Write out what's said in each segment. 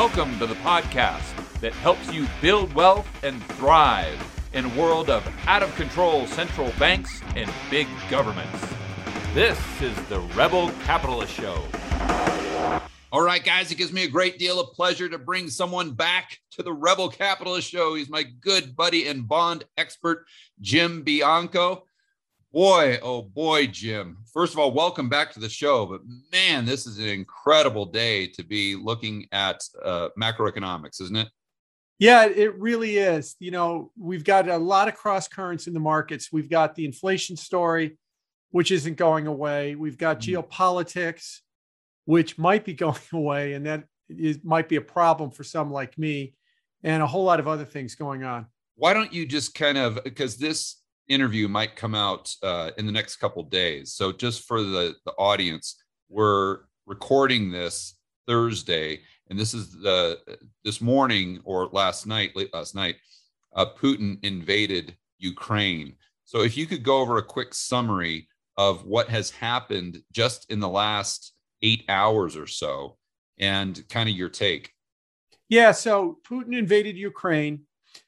Welcome to the podcast that helps you build wealth and thrive in a world of out-of-control central banks and big governments. This is the Rebel Capitalist Show. All right, guys, it gives me a great deal of pleasure to bring someone back to the Rebel Capitalist Show. He's my good buddy and bond expert, Jim Bianco. Boy, oh boy, Jim. First of all, welcome back to the show. But man, this is an incredible day to be looking at macroeconomics, isn't it? Yeah, it really is. You know, we've got a lot of cross currents in the markets. We've got the inflation story, which isn't going away. We've got geopolitics, which might be going away, and that might be a problem for some like me, and a whole lot of other things going on. Why don't you just kind of, because this interview might come out in the next couple of days. So just for the audience, we're recording this Thursday, and this is this morning or late last night, Putin invaded Ukraine. So if you could go over a quick summary of what has happened just in the last 8 hours or so, and kind of your take. Yeah, so Putin invaded Ukraine.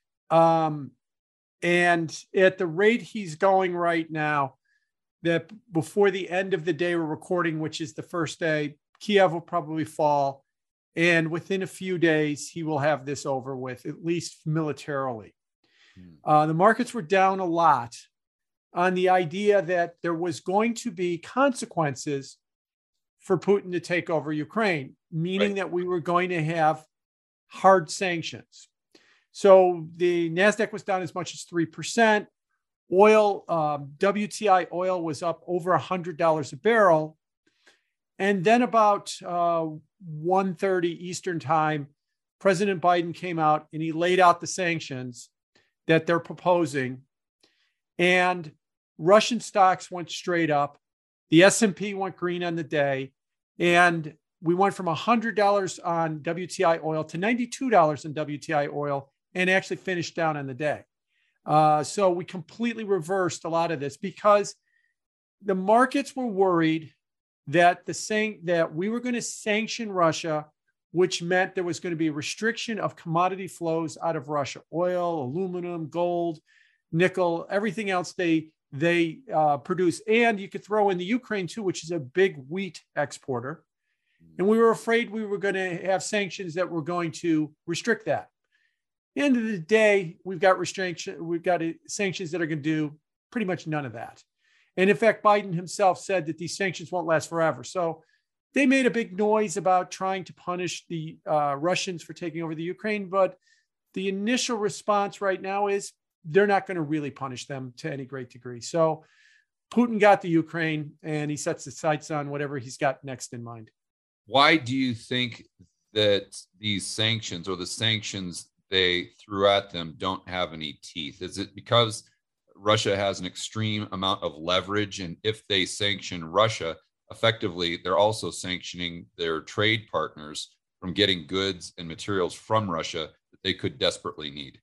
And at the rate he's going right now, that before the end of the day we're recording, which is the first day, Kiev will probably fall. And within a few days, he will have this over with, at least militarily. The markets were down a lot on the idea that there was going to be consequences for Putin to take over Ukraine, meaning that we were going to have hard sanctions. So the NASDAQ was down as much as 3%. Oil, WTI oil was up over $100 a barrel. And then about 1:30 Eastern time, President Biden came out and he laid out the sanctions that they're proposing. And Russian stocks went straight up. The S&P went green on the day. And we went from $100 on WTI oil to $92 on WTI oil, and actually finished down on the day. So we completely reversed a lot of this because the markets were worried that that we were going to sanction Russia, which meant there was going to be a restriction of commodity flows out of Russia: oil, aluminum, gold, nickel, everything else they produce. And you could throw in the Ukraine too, which is a big wheat exporter. And we were afraid we were going to have sanctions that were going to restrict that. End of the day, we've got sanctions that are going to do pretty much none of that. And in fact, Biden himself said that these sanctions won't last forever. So they made a big noise about trying to punish the Russians for taking over the Ukraine. But the initial response right now is they're not going to really punish them to any great degree. So Putin got the Ukraine, and he sets his sights on whatever he's got next in mind. Why do you think that these sanctions, or the sanctions they threw at them, don't have any teeth? Is it because Russia has an extreme amount of leverage, and if they sanction Russia, effectively, they're also sanctioning their trade partners from getting goods and materials from Russia that they could desperately need?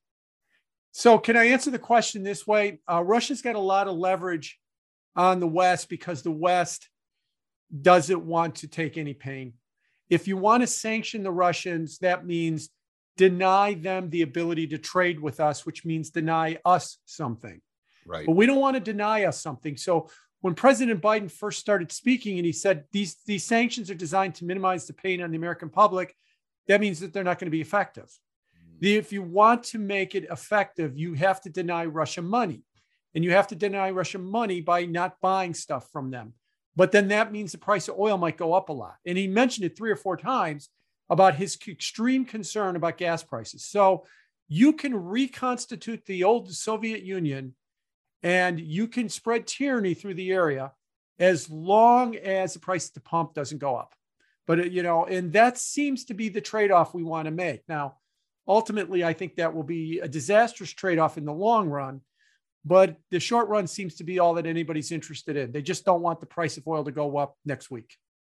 So can I answer the question this way? Russia's got a lot of leverage on the West because the West doesn't want to take any pain. If you want to sanction the Russians, that means deny them the ability to trade with us, which means deny us something. Right. But we don't want to deny us something. So when President Biden first started speaking and he said these sanctions are designed to minimize the pain on the American public, that means that they're not going to be effective. If you want to make it effective, you have to deny Russia money. And you have to deny Russia money by not buying stuff from them. But then that means the price of oil might go up a lot. And he mentioned it 3 or 4 times about his extreme concern about gas prices. So you can reconstitute the old Soviet Union and you can spread tyranny through the area as long as the price at the pump doesn't go up. But, and that seems to be the trade-off we want to make. Now, ultimately, I think that will be a disastrous trade-off in the long run. But the short run seems to be all that anybody's interested in. They just don't want the price of oil to go up next week.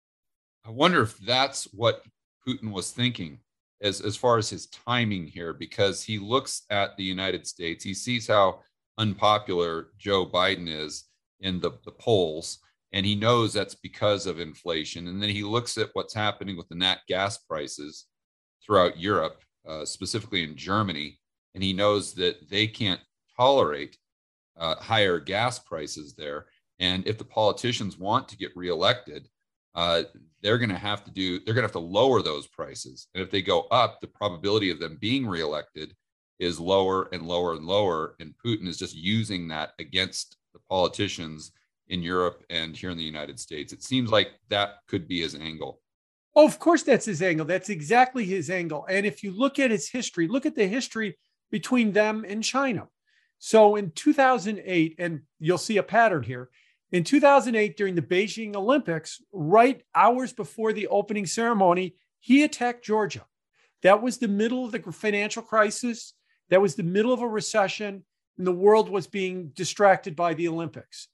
I wonder if that's what Putin was thinking as far as his timing here, because he looks at the United States. He sees how unpopular Joe Biden is in the polls, and he knows that's because of inflation. And then he looks at what's happening with the nat gas prices throughout Europe, specifically in Germany, and he knows that they can't tolerate higher gas prices there. And if the politicians want to get reelected, they're going to have to lower those prices. And if they go up, the probability of them being reelected is lower and lower and lower. And Putin is just using that against the politicians in Europe and here in the United States. It seems like that could be his angle. Oh, of course, that's his angle. That's exactly his angle. And if you look at his history, look at the history between them and China. So in 2008, and you'll see a pattern here, in 2008, during the Beijing Olympics, right hours before the opening ceremony, he attacked Georgia. That was the middle of the financial crisis. That was the middle of a recession, and the world was being distracted by the Olympics.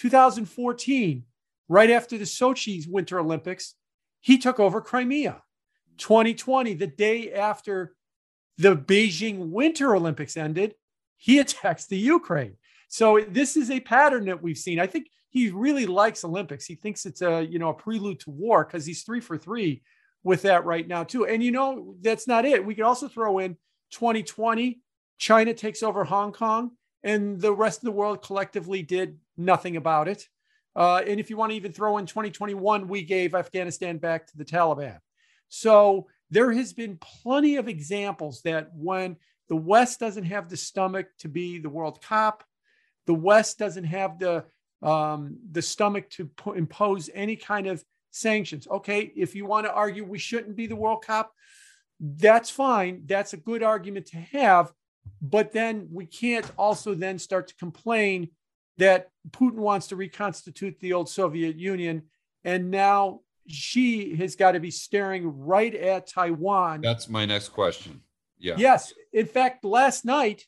2014, right after the Sochi Winter Olympics, he took over Crimea. 2020, the day after the Beijing Winter Olympics ended, he attacks the Ukraine. So this is a pattern that we've seen. I think he really likes Olympics. He thinks it's a prelude to war because he's 3 for 3 with that right now too. And that's not it. We could also throw in 2020, China takes over Hong Kong, and the rest of the world collectively did nothing about it. And if you want to even throw in 2021, we gave Afghanistan back to the Taliban. So there has been plenty of examples that when the West doesn't have the stomach to be the world cop, the West doesn't have the stomach to impose any kind of sanctions. Okay, if you want to argue we shouldn't be the world cop, that's fine. That's a good argument to have. But then we can't also then start to complain that Putin wants to reconstitute the old Soviet Union. And now Xi has got to be staring right at Taiwan. That's my next question. Yeah. Yes. In fact, last night,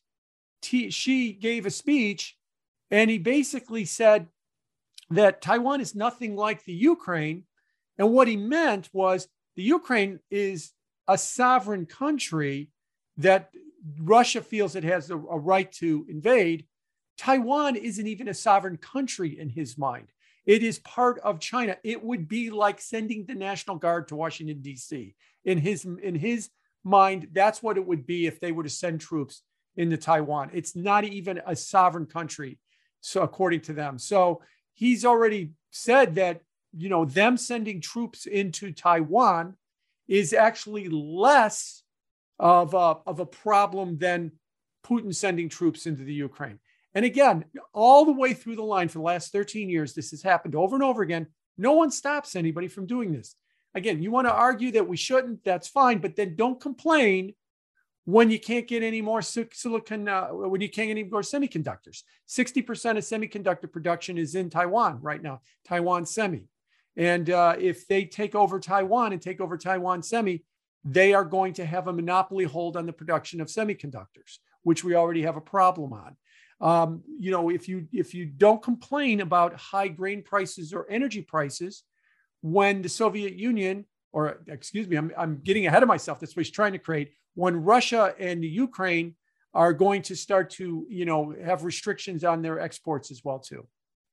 Xi gave a speech and he basically said that Taiwan is nothing like the Ukraine. And what he meant was the Ukraine is a sovereign country that Russia feels it has a right to invade. Taiwan isn't even a sovereign country in his mind. It is part of China. It would be like sending the National Guard to Washington, D.C. In his mind, that's what it would be if they were to send troops into Taiwan. It's not even a sovereign country, so according to them. So he's already said that, them sending troops into Taiwan is actually less of a problem than Putin sending troops into the Ukraine. And again, all the way through the line for the last 13 years, this has happened over and over again. No one stops anybody from doing this. Again, you want to argue that we shouldn't, that's fine, but then don't complain when you can't get any more when you can't get any more semiconductors. 60% of semiconductor production is in Taiwan right now, Taiwan Semi. And if they take over Taiwan and take over Taiwan Semi, they are going to have a monopoly hold on the production of semiconductors, which we already have a problem on. If you don't complain about high grain prices or energy prices, when the Soviet Union, or excuse me, I'm getting ahead of myself. That's what he's trying to create. When Russia and the Ukraine are going to start to, have restrictions on their exports as well too.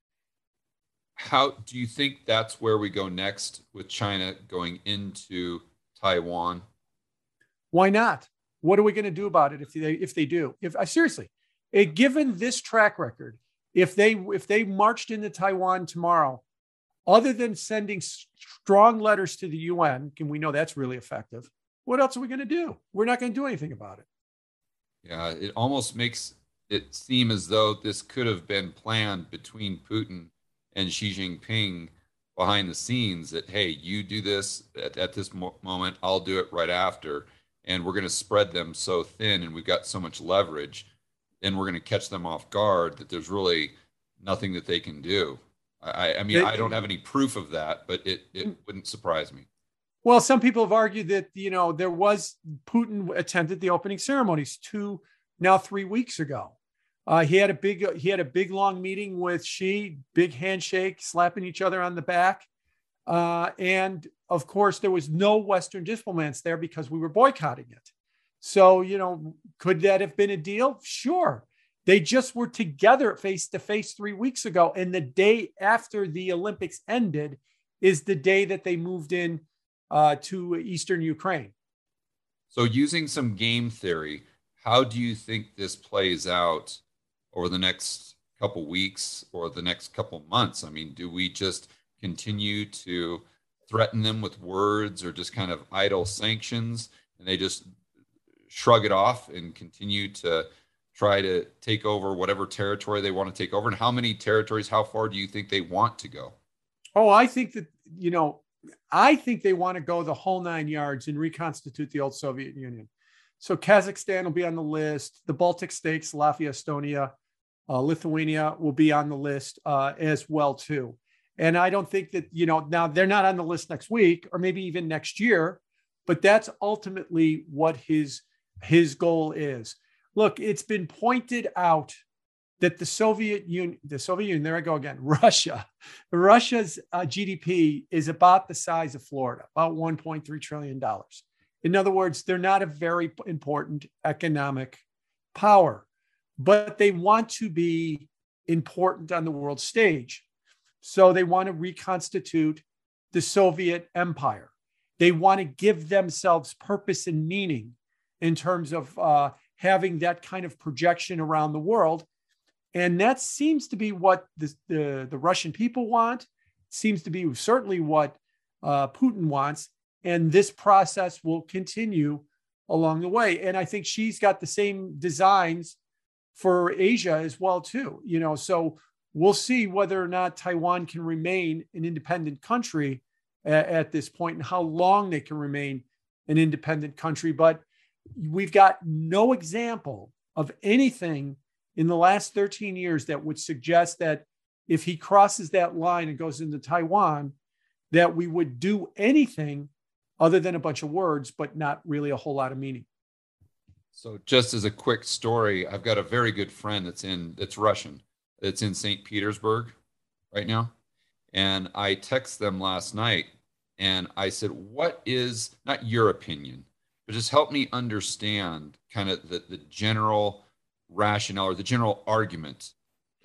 How do you think that's where we go next with China going into Taiwan? Why not? What are we going to do about it if they do? Seriously, given this track record, if they marched into Taiwan tomorrow, other than sending strong letters to the UN, and we know that's really effective, what else are we going to do? We're not going to do anything about it. Yeah, it almost makes it seem as though this could have been planned between Putin and Xi Jinping behind the scenes, that, hey, you do this at this moment, I'll do it right after. And we're going to spread them so thin and we've got so much leverage, and we're going to catch them off guard that there's really nothing that they can do. I mean, I don't have any proof of that, but it wouldn't surprise me. Well, some people have argued that, there was Putin attended the opening ceremonies 3 weeks ago. He had a big long meeting with Xi, big handshake, slapping each other on the back. And of course, there was no Western diplomats there because we were boycotting it. So, could that have been a deal? Sure. They just were together face to face 3 weeks ago. And the day after the Olympics ended is the day that they moved in to Eastern Ukraine. So, using some game theory, how do you think this plays out over the next couple weeks or the next couple months? I mean, do we just continue to threaten them with words or just kind of idle sanctions and they just shrug it off and continue to try to take over whatever territory they want to take over? And how many territories, how far do you think they want to go? Oh, I think that, I think they want to go the whole 9 yards and reconstitute the old Soviet Union. So Kazakhstan will be on the list. The Baltic states, Latvia, Estonia, Lithuania will be on the list as well, too. And I don't think that, now they're not on the list next week or maybe even next year, but that's ultimately what his goal is. Look, it's been pointed out that the Soviet Union, there I go again, Russia's GDP is about the size of Florida, about $1.3 trillion. In other words, they're not a very important economic power, but they want to be important on the world stage. So they want to reconstitute the Soviet empire. They want to give themselves purpose and meaning in terms of having that kind of projection around the world. And that seems to be what the Russian people want, seems to be certainly what Putin wants. And this process will continue along the way. And I think she's got the same designs for Asia as well, too. So we'll see whether or not Taiwan can remain an independent country at this point and how long they can remain an independent country. But we've got no example of anything in the last 13 years that would suggest that if he crosses that line and goes into Taiwan, that we would do anything other than a bunch of words, but not really a whole lot of meaning. So just as a quick story, I've got a very good friend that's Russian. It's in St. Petersburg right now. And I texted them last night and I said, what is, not your opinion, but just help me understand kind of the general rationale or the general argument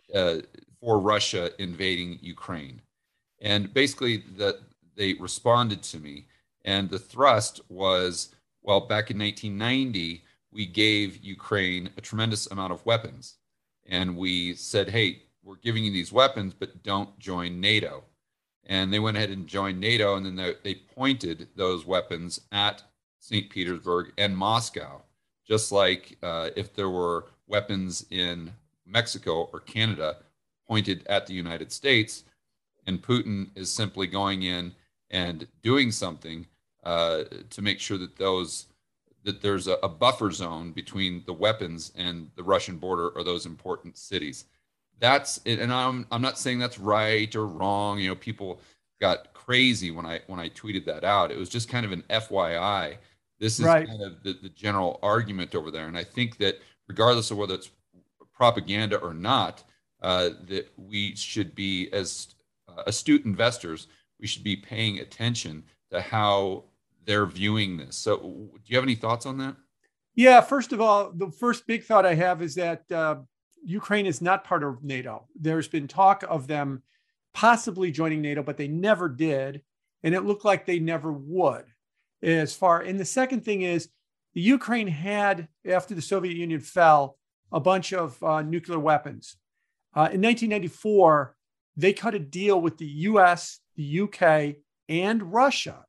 for Russia invading Ukraine. And basically they responded to me. And the thrust was, well, back in 1990, we gave Ukraine a tremendous amount of weapons. And we said, hey, we're giving you these weapons, but don't join NATO. And they went ahead and joined NATO. And then they pointed those weapons at St. Petersburg and Moscow, just like if there were weapons in Mexico or Canada pointed at the United States. And Putin is simply going in and doing something to make sure that there's a buffer zone between the weapons and the Russian border or those important cities. That's it. And I'm not saying that's right or wrong. People got crazy when I tweeted that out. It was just kind of an FYI. This is right. Kind of the general argument over there. And I think that regardless of whether it's propaganda or not, that we should be, as astute investors, we should be paying attention to how they're viewing this. So do you have any thoughts on that? Yeah, first of all, the first big thought I have is that Ukraine is not part of NATO. There's been talk of them possibly joining NATO, but they never did. And it looked like they never would. And the second thing is the Ukraine had, after the Soviet Union fell, a bunch of nuclear weapons. In 1994, they cut a deal with the US, the UK, and Russia,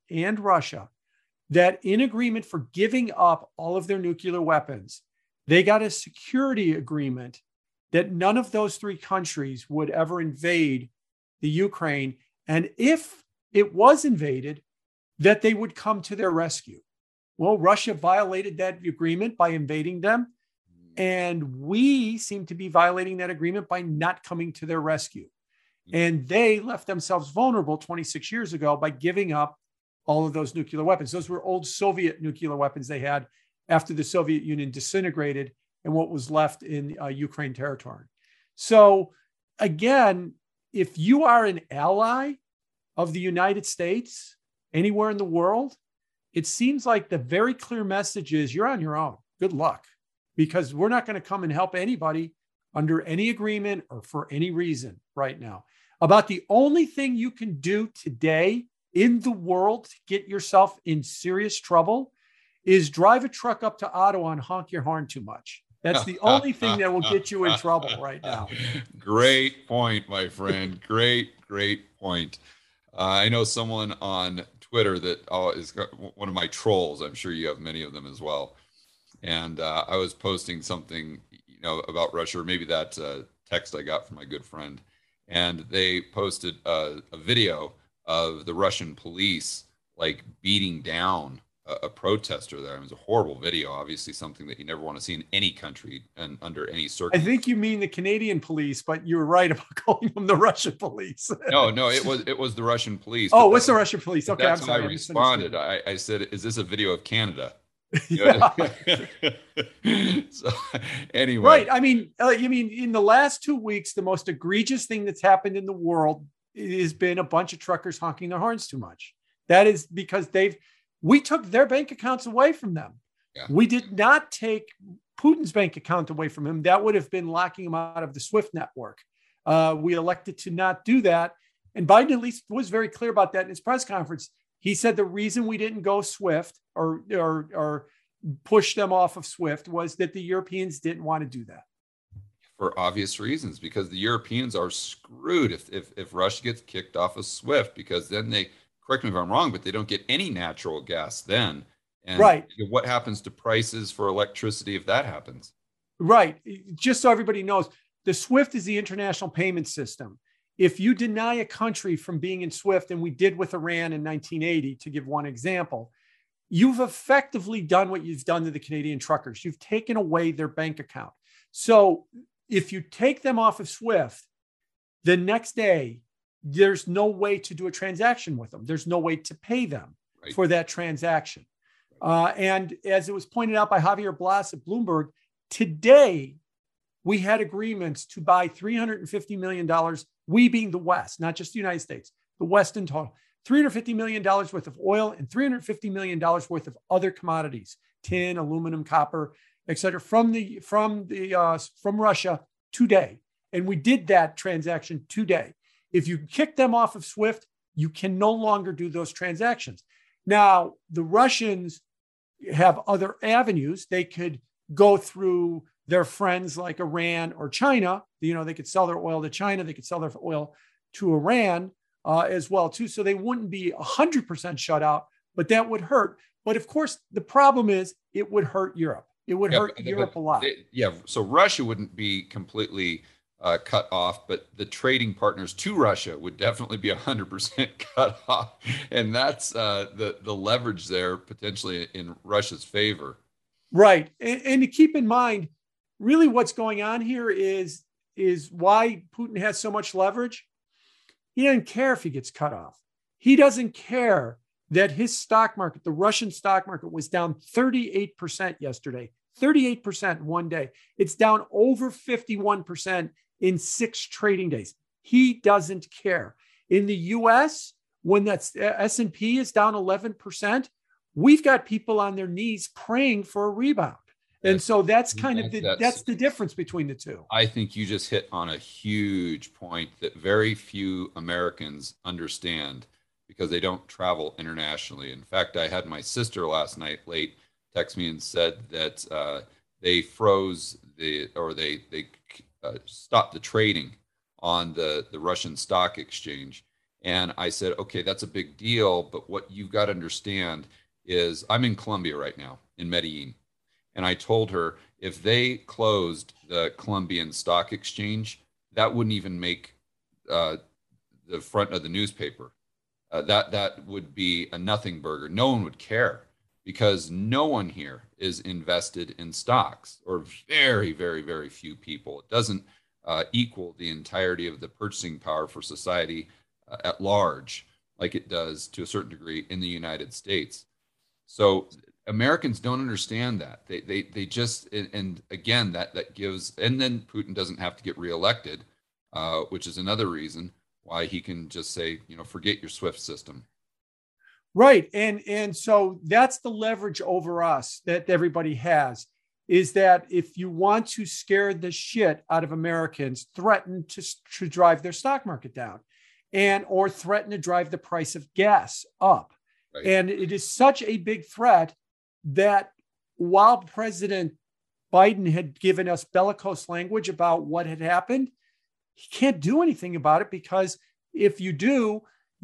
that in agreement for giving up all of their nuclear weapons, they got a security agreement that none of those three countries would ever invade the Ukraine. And if it was invaded, that they would come to their rescue. Well, Russia violated that agreement by invading them. And we seem to be violating that agreement by not coming to their rescue. And they left themselves vulnerable 26 years ago by giving up all of those nuclear weapons. Those were old Soviet nuclear weapons they had after the Soviet Union disintegrated and what was left in Ukraine territory. So again, if you are an ally of the United States anywhere in the world, it seems like the very clear message is you're on your own. Good luck, because we're not going to come and help anybody under any agreement or for any reason right now. About the only thing you can do today in the world to get yourself in serious trouble is drive a truck up to Ottawa and honk your horn too much. That's the only thing that will get you in trouble right now. Great point, my friend. Great point. I know someone on Twitter that is one of my trolls. I'm sure you have many of them as well. And I was posting something, about Russia, or maybe that text I got from my good friend. And they posted a video of the Russian police like beating down a protester there. It was a horrible video, obviously something that you never want to see in any country and under any circumstances. I think you mean the Canadian police, but you were right about calling them the Russian police. No, it was the Russian police. Oh, what's the Russian police? Okay, that's I'm sorry. I responded. I said, "Is this a video of Canada?" Yeah. So anyway, right. I mean, in the last 2 weeks, the most egregious thing that's happened in the world has been a bunch of truckers honking their horns too much. That is because we took their bank accounts away from them. Yeah. We did not take Putin's bank account away from him. That would have been locking him out of the SWIFT network. We elected to not do that. And Biden at least was very clear about that in his press conference. He said the reason we didn't go SWIFT or push them off of SWIFT was that the Europeans didn't want to do that. For obvious reasons, because the Europeans are screwed if Russia gets kicked off of SWIFT, because then they, correct me if I'm wrong, but they don't get any natural gas then. And right. What happens to prices for electricity if that happens? Right. Just so everybody knows, the SWIFT is the international payment system. If you deny a country from being in SWIFT, and we did with Iran in 1980, to give one example, you've effectively done what you've done to the Canadian truckers. You've taken away their bank account. So if you take them off of SWIFT, the next day, there's no way to do a transaction with them. There's no way to pay them for that transaction. And as it was pointed out by Javier Blas at Bloomberg, today we had agreements to buy $350 million, we being the West, not just the United States, the West in total, $350 million worth of oil and $350 million worth of other commodities, tin, aluminum, copper, et cetera, from Russia today. And we did that transaction today. If you kick them off of SWIFT, you can no longer do those transactions. Now, the Russians have other avenues. They could go through their friends like Iran or China. They could sell their oil to China. They could sell their oil to Iran as well, too. So they wouldn't be 100% shut out, but that would hurt. But of course, the problem is it would hurt Europe. It would hurt Europe a lot. So Russia wouldn't be completely cut off, but the trading partners to Russia would definitely be 100% cut off. And that's the leverage there potentially in Russia's favor. Right. And to keep in mind, really what's going on here is why Putin has so much leverage. He doesn't care if he gets cut off. He doesn't care that his stock market, the Russian stock market, was down 38% yesterday, 38% in one day. It's down over 51% in 6 trading days. He doesn't care. In the US, when that's S&P is down 11%, we've got people on their knees praying for a rebound. And so that's the difference between the two. I think you just hit on a huge point that very few Americans understand because they don't travel internationally. In fact, I had my sister last night late text me and said that they froze they stopped the trading on the Russian stock exchange. And I said, okay, that's a big deal. But what you've got to understand is I'm in Colombia right now, in Medellin. And I told her if they closed the Colombian stock exchange, that wouldn't even make the front of the newspaper. That would be a nothing burger. No one would care because no one here is invested in stocks, or very, very, very few people. It doesn't equal the entirety of the purchasing power for society at large, like it does to a certain degree in the United States. So Americans don't understand that. They just, and again, that gives, and then Putin doesn't have to get reelected, which is another reason why he can just say, forget your SWIFT system. Right. And so that's the leverage over us that everybody has, is that if you want to scare the shit out of Americans, threaten to drive their stock market down or threaten to drive the price of gas up. Right. And it is such a big threat that while President Biden had given us bellicose language about what had happened, he can't do anything about it, because if you do,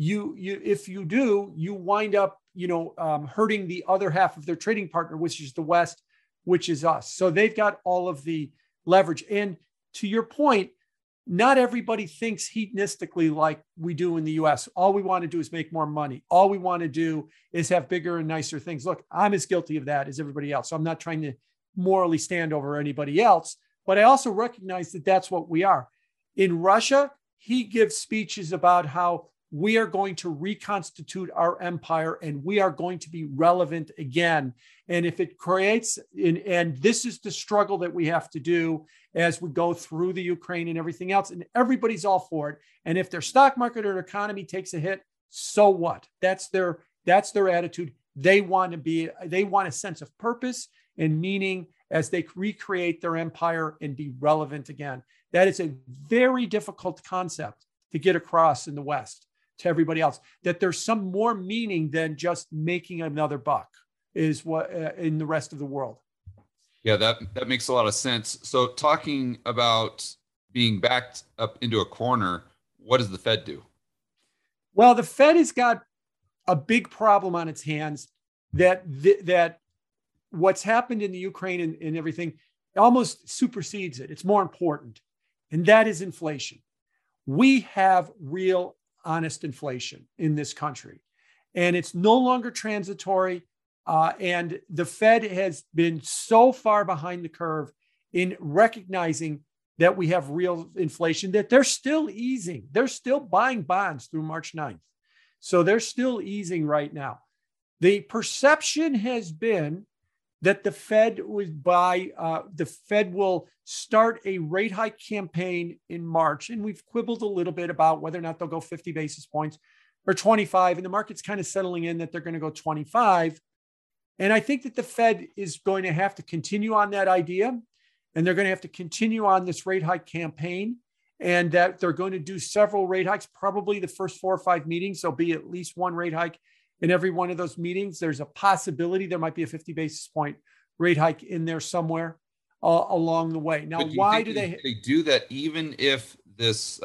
you wind up, hurting the other half of their trading partner, which is the West, which is us. So they've got all of the leverage. And to your point, not everybody thinks hedonistically like we do in the US. All we want to do is make more money. All we want to do is have bigger and nicer things. Look, I'm as guilty of that as everybody else. So I'm not trying to morally stand over anybody else, but I also recognize that that's what we are. In Russia, he gives speeches about how we are going to reconstitute our empire and we are going to be relevant again. And if it creates, and this is the struggle that we have to do as we go through the Ukraine and everything else, and everybody's all for it. And if their stock market or economy takes a hit, so what? That's their attitude. They want a sense of purpose and meaning as they recreate their empire and be relevant again. That is a very difficult concept to get across in the West to everybody else, that there's some more meaning than just making another buck is what in the rest of the world. Yeah, that makes a lot of sense. So talking about being backed up into a corner, what does the Fed do? Well, the Fed has got a big problem on its hands that what's happened in the Ukraine and everything almost supersedes it. It's more important. And that is inflation. We have real honest inflation in this country, and it's no longer transitory. And the Fed has been so far behind the curve in recognizing that we have real inflation that they're still easing. They're still buying bonds through March 9th. So they're still easing right now. The perception has been that the Fed will start a rate hike campaign in March. And we've quibbled a little bit about whether or not they'll go 50 basis points or 25. And the market's kind of settling in that they're going to go 25. And I think that the Fed is going to have to continue on that idea. And they're going to have to continue on this rate hike campaign. And that they're going to do several rate hikes, probably the first 4 or 5 meetings. There'll be at least one rate hike in every one of those meetings. There's a possibility there might be a 50 basis point rate hike in there somewhere along the way. Now, why do they do that? Even if this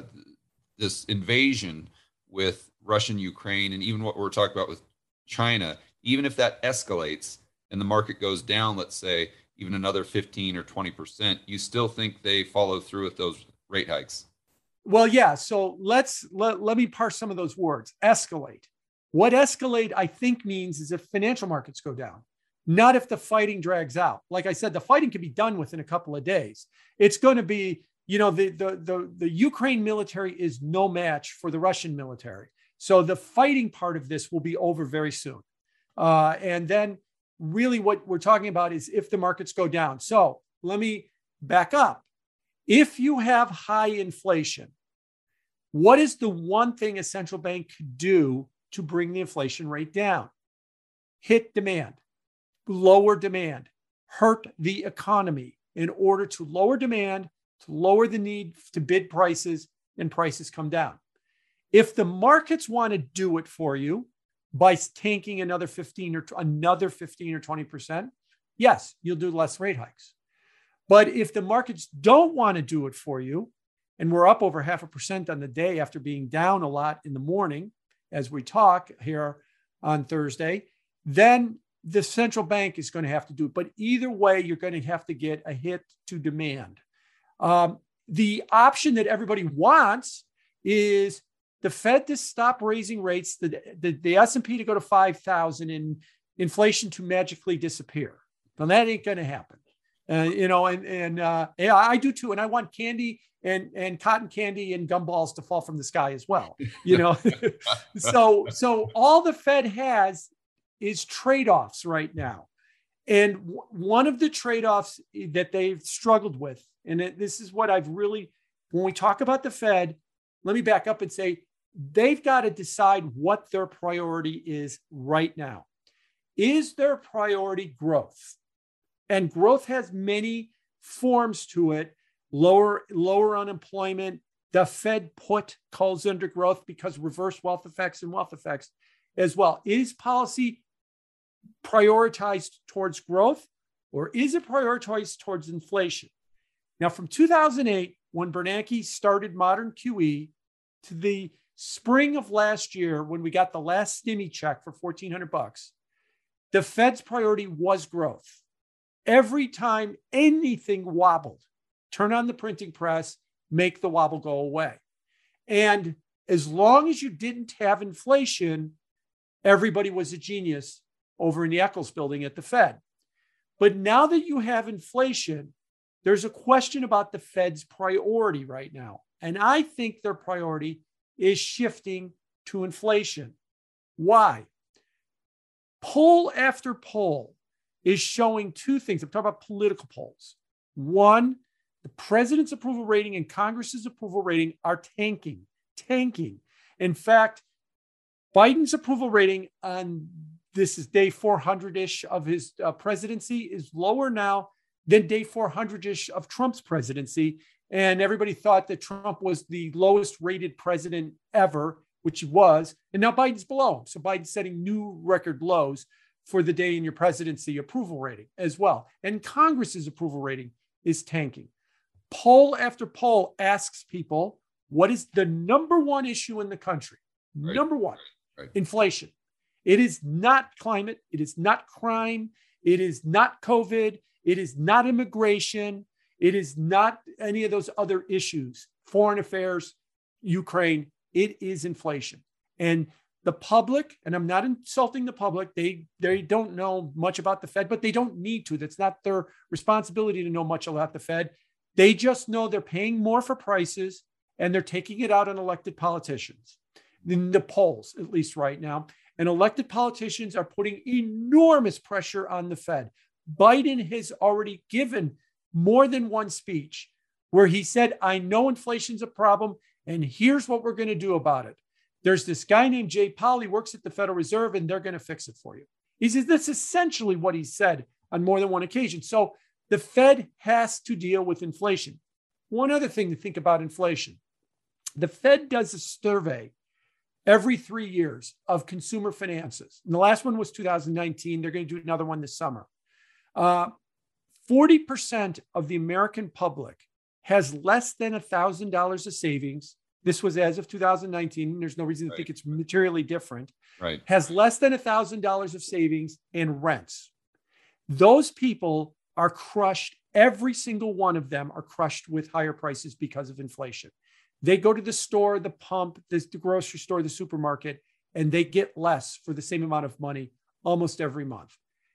invasion with Russia and Ukraine, and even what we're talking about with China, even if that escalates and the market goes down, let's say even another 15 or 20%, you still think they follow through with those rate hikes? Well, yeah. So let me parse some of those words. Escalate. What escalate, I think, means is if financial markets go down, not if the fighting drags out. Like I said, the fighting can be done within a couple of days. It's going to be, the Ukraine military is no match for the Russian military. So the fighting part of this will be over very soon. And then really what we're talking about is if the markets go down. So let me back up. If you have high inflation, what is the one thing a central bank could do to bring the inflation rate down? Hit demand, lower demand, hurt the economy in order to lower demand, to lower the need to bid prices, and prices come down. If the markets want to do it for you by tanking another 15 or 20%, yes, you'll do less rate hikes. But if the markets don't want to do it for you, and we're up over 0.5% on the day after being down a lot in the morning, as we talk here on Thursday, then the central bank is going to have to do it. But either way, you're going to have to get a hit to demand. The option that everybody wants is the Fed to stop raising rates, the S&P to go to 5,000 and inflation to magically disappear. Now that ain't going to happen. Yeah, I do too. And I want candy and cotton candy and gumballs to fall from the sky as well. So all the Fed has is trade-offs right now. And one of the trade-offs that they've struggled with, and this is what when we talk about the Fed, let me back up and say, they've got to decide what their priority is right now. Is their priority growth? And growth has many forms to it. Lower unemployment. The Fed put calls under growth because reverse wealth effects and wealth effects as well. Is policy prioritized towards growth, or is it prioritized towards inflation? Now, from 2008, when Bernanke started modern QE, to the spring of last year, when we got the last stimmy check for $1,400, the Fed's priority was growth. Every time anything wobbled, turn on the printing press, make the wobble go away. And as long as you didn't have inflation, everybody was a genius over in the Eccles building at the Fed. But now that you have inflation, there's a question about the Fed's priority right now. And I think their priority is shifting to inflation. Why? Poll after poll is showing two things. I'm talking about political polls. One, the president's approval rating and Congress's approval rating are tanking. In fact, Biden's approval rating on this is day 400-ish of his presidency is lower now than day 400-ish of Trump's presidency. And everybody thought that Trump was the lowest rated president ever, which he was. And now Biden's below him. So Biden's setting new record lows for the day in your presidency approval rating as well. And Congress's approval rating is tanking. Poll after poll asks people, what is the number one issue in the country? Right. Number one, right. Inflation. It is not climate. It is not crime. It is not COVID. It is not immigration. It is not any of those other issues, foreign affairs, Ukraine. It is inflation. And the public, and I'm not insulting the public, they don't know much about the Fed, but they don't need to. That's not their responsibility to know much about the Fed. They just know they're paying more for prices and they're taking it out on elected politicians. In the polls, at least right now. And elected politicians are putting enormous pressure on the Fed. Biden has already given more than one speech where he said, I know inflation's a problem, and here's what we're going to do about it. There's this guy named Jay Powell, he works at the Federal Reserve, and they're going to fix it for you. He says that's essentially what he said on more than one occasion. So the Fed has to deal with inflation. One other thing to think about inflation. The Fed does a survey every 3 years of consumer finances. And the last one was 2019. They're going to do another one this summer. 40% of the American public has less than $1,000 of savings. This was as of 2019. There's no reason to think it's materially different. Right. Has less than $1,000 of savings and rents. Those people are crushed. Every single one of them are crushed with higher prices because of inflation. They go to the store, the pump, the grocery store, the supermarket, and they get less for the same amount of money almost every month.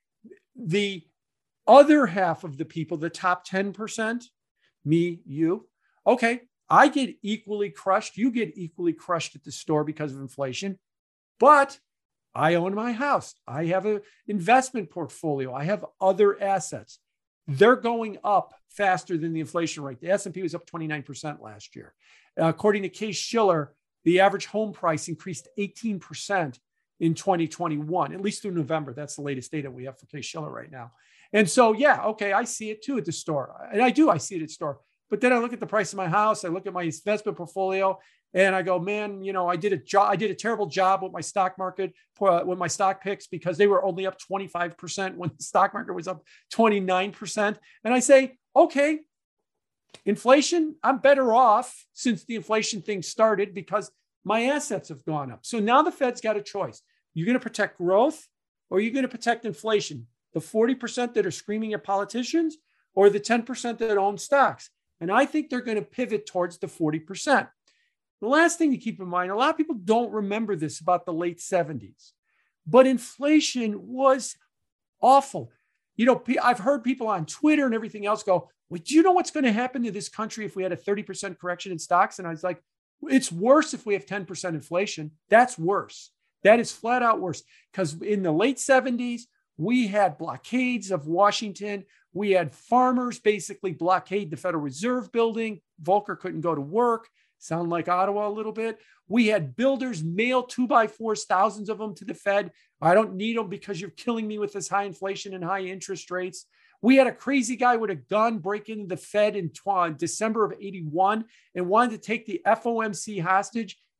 The other half of the people, the top 10%, me, you, okay, I get equally crushed. You get equally crushed at the store because of inflation, but I own my house. I have an investment portfolio. I have other assets. They're going up faster than the inflation rate. The S&P was up 29% last year. According to Case-Shiller, the average home price increased 18% in 2021, at least through November. That's the latest data we have for Case-Shiller right now. And so, yeah, okay, I see it too at the store. And I see it at the store. But then I look at the price of my house, I look at my investment portfolio, and I go, man, I did a terrible job with my stock market, with my stock picks, because they were only up 25% when the stock market was up 29%. And I say, okay, inflation, I'm better off since the inflation thing started because my assets have gone up. So now the Fed's got a choice. You're going to protect growth or you're going to protect inflation? The 40% that are screaming at politicians or the 10% that own stocks? And I think they're going to pivot towards the 40%. The last thing to keep in mind, a lot of people don't remember this about the late 70s, but inflation was awful. I've heard people on Twitter and everything else go, well, do you know what's going to happen to this country if we had a 30% correction in stocks? And I was like, it's worse if we have 10% inflation. That's worse. That is flat out worse. Because in the late 70s, we had blockades of Washington. We had farmers basically blockade the Federal Reserve building. Volcker couldn't go to work. Sound like Ottawa a little bit. We had builders mail 2x4s, thousands of them to the Fed. I don't need them because you're killing me with this high inflation and high interest rates. We had a crazy guy with a gun break into the Fed in December of 81 and wanted to take the FOMC hostage,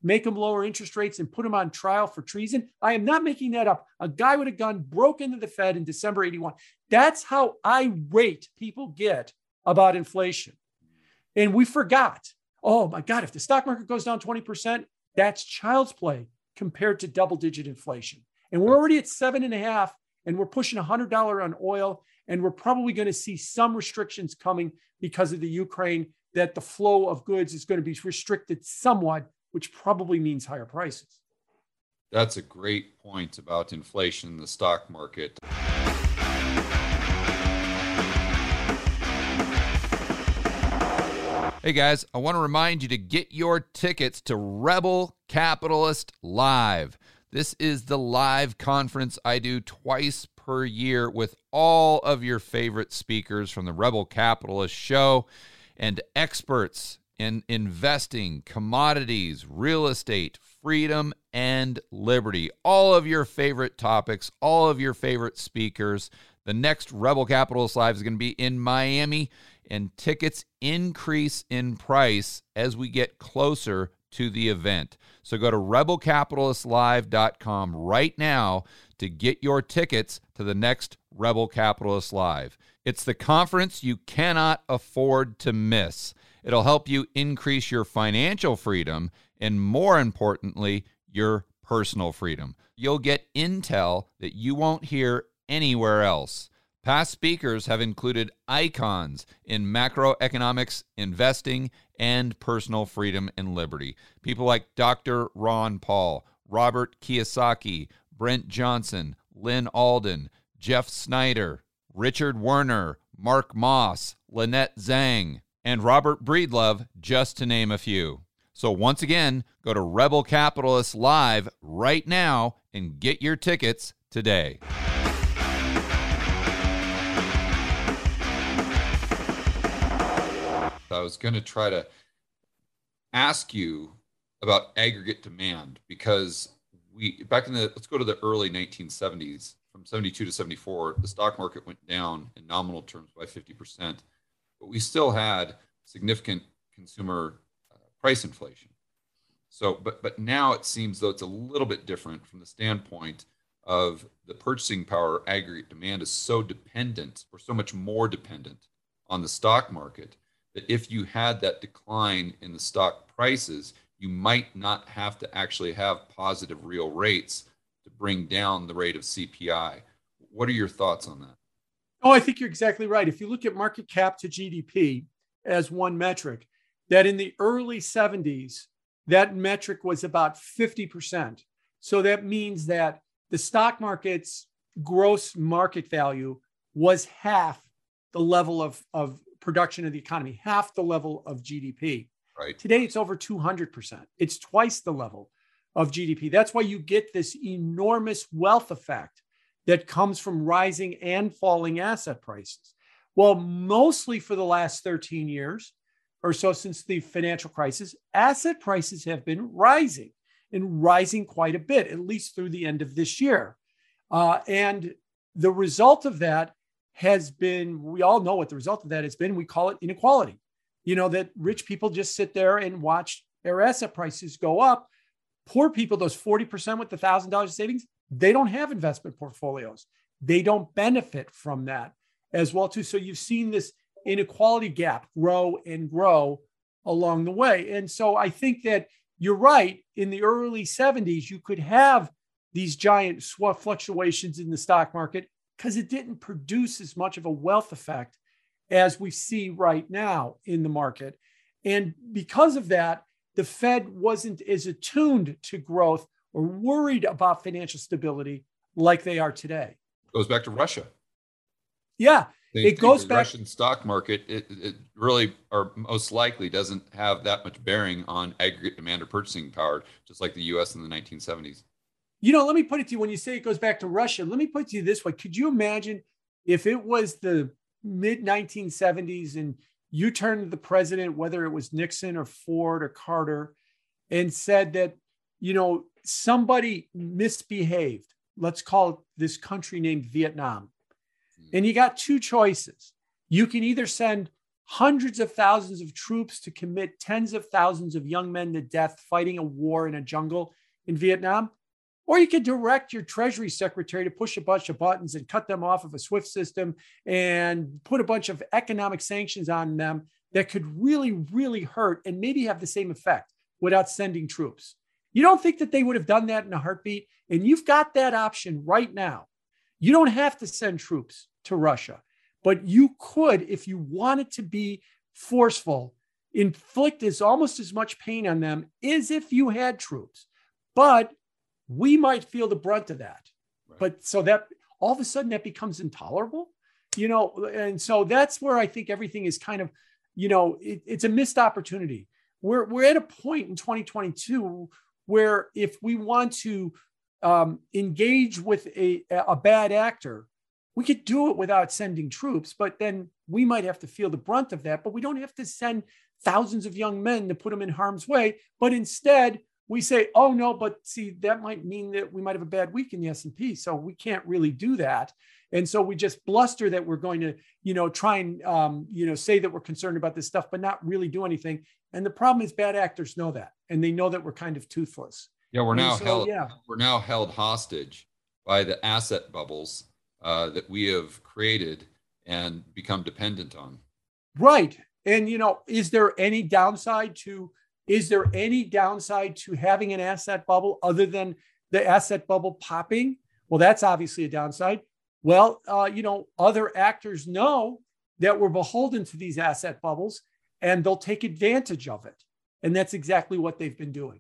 make them lower interest rates and put them on trial for treason. I am not making that up. A guy with a gun broke into the Fed in December 81. That's how irate people get about inflation. And we forgot, oh my God, if the stock market goes down 20%, that's child's play compared to double-digit inflation. And we're already at 7.5, and we're pushing $100 on oil. And we're probably going to see some restrictions coming because of the Ukraine, that the flow of goods is going to be restricted somewhat, which probably means higher prices. That's a great point about inflation in the stock market. Hey guys, I want to remind you to get your tickets to Rebel Capitalist Live. This is the live conference I do twice per year with all of your favorite speakers from the Rebel Capitalist Show and experts in investing, commodities, real estate, freedom, and liberty. All of your favorite topics, all of your favorite speakers. The next Rebel Capitalist Live is going to be in Miami, and tickets increase in price as we get closer to the event. So go to rebelcapitalistlive.com right now to get your tickets to the next Rebel Capitalist Live. It's the conference you cannot afford to miss. It'll help you increase your financial freedom and, more importantly, your personal freedom. You'll get intel that you won't hear anywhere else. Past speakers have included icons in macroeconomics, investing, and personal freedom and liberty. People like Dr. Ron Paul, Robert Kiyosaki, Brent Johnson, Lynn Alden, Jeff Snyder, Richard Werner, Mark Moss, Lynette Zhang, and Robert Breedlove, just to name a few. So once again, go to Rebel Capitalist Live right now and get your tickets today. I was going to try to ask you about aggregate demand, because let's go to the early 1970s, from 72 to 74, the stock market went down in nominal terms by 50%, but we still had significant consumer price inflation. So, but now it seems though it's a little bit different from the standpoint of the purchasing power. Aggregate demand is so dependent, or so much more dependent, on the stock market, that if you had that decline in the stock prices, you might not have to actually have positive real rates to bring down the rate of CPI. What are your thoughts on that? Oh, I think you're exactly right. If you look at market cap to GDP as one metric, that in the early 70s, that metric was about 50%. So that means that the stock market's gross market value was half the level of production of the economy, half the level of GDP. Right. Today, it's over 200%. It's twice the level of GDP. That's why you get this enormous wealth effect that comes from rising and falling asset prices. Well, mostly for the last 13 years or so since the financial crisis, asset prices have been rising, and rising quite a bit, at least through the end of this year. And the result of that has been, we all know what the result of that has been. We call it inequality. You know, that rich people just sit there and watch their asset prices go up. Poor people, those 40% with the $1,000 savings, they don't have investment portfolios. They don't benefit from that as well, too. So you've seen this inequality gap grow and grow along the way. And so I think that you're right. In the early 70s, you could have these giant fluctuations in the stock market because it didn't produce as much of a wealth effect as we see right now in the market. And because of that, the Fed wasn't as attuned to growth or worried about financial stability like they are today. Goes back to Russia. Yeah, it goes the back. Russian stock market, it really, or most likely, doesn't have that much bearing on aggregate demand or purchasing power, just like the U.S. in the 1970s. You know, let me put it to you, when you say it goes back to Russia, let me put it to you this way. Could you imagine if it was the mid 1970s and you turned to the president, whether it was Nixon or Ford or Carter, and said that, you know, somebody misbehaved, let's call it this country named Vietnam. And you got two choices. You can either send hundreds of thousands of troops to commit tens of thousands of young men to death fighting a war in a jungle in Vietnam. Or you could direct your Treasury Secretary to push a bunch of buttons and cut them off of a SWIFT system and put a bunch of economic sanctions on them that could really, really hurt and maybe have the same effect without sending troops. You don't think that they would have done that in a heartbeat? And you've got that option right now. You don't have to send troops to Russia, but you could, if you wanted to be forceful, inflict almost as much pain on them as if you had troops. But we might feel the brunt of that. Right. But so that all of a sudden that becomes intolerable, and so that's where I think everything is kind of, it's a missed opportunity. We're at a point in 2022 where if we want to engage with a bad actor, we could do it without sending troops, but then we might have to feel the brunt of that. But we don't have to send thousands of young men to put them in harm's way. But instead, we say, oh, no, but see, that might mean that we might have a bad week in the S&P. So we can't really do that. And so we just bluster that we're going to, try and, say that we're concerned about this stuff, but not really do anything. And the problem is bad actors know that, and they know that we're kind of toothless. Yeah, we're now held hostage by the asset bubbles that we have created and become dependent on. Right. And, is there any downside to having an asset bubble other than the asset bubble popping? Well, that's obviously a downside. Well, other actors know that we're beholden to these asset bubbles and they'll take advantage of it. And that's exactly what they've been doing.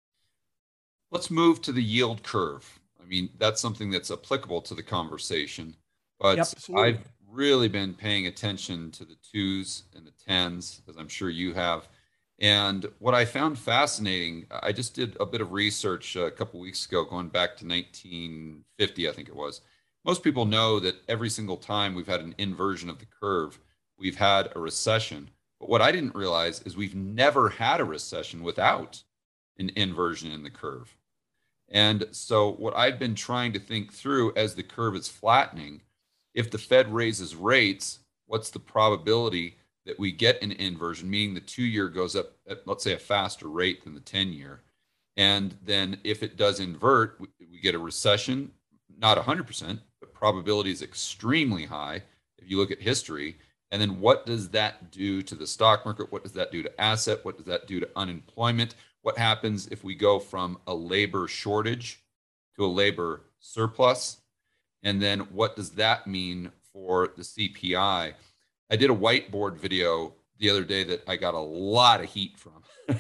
Let's move to the yield curve. I mean, that's something that's applicable to the conversation, but yep, I've really been paying attention to the 2s and the 10s, as I'm sure you have. And what I found fascinating, I just did a bit of research a couple of weeks ago, going back to 1950, I think it was. Most people know that every single time we've had an inversion of the curve, we've had a recession. But what I didn't realize is we've never had a recession without an inversion in the curve. And so what I've been trying to think through as the curve is flattening, if the Fed raises rates, what's the probability that we get an inversion, meaning the 2-year goes up at, let's say, a faster rate than the 10-year. And then if it does invert, we get a recession, not 100%, but probability is extremely high if you look at history. And then what does that do to the stock market? What does that do to asset? What does that do to unemployment? What happens if we go from a labor shortage to a labor surplus? And then what does that mean for the CPI? I did a whiteboard video the other day that I got a lot of heat from,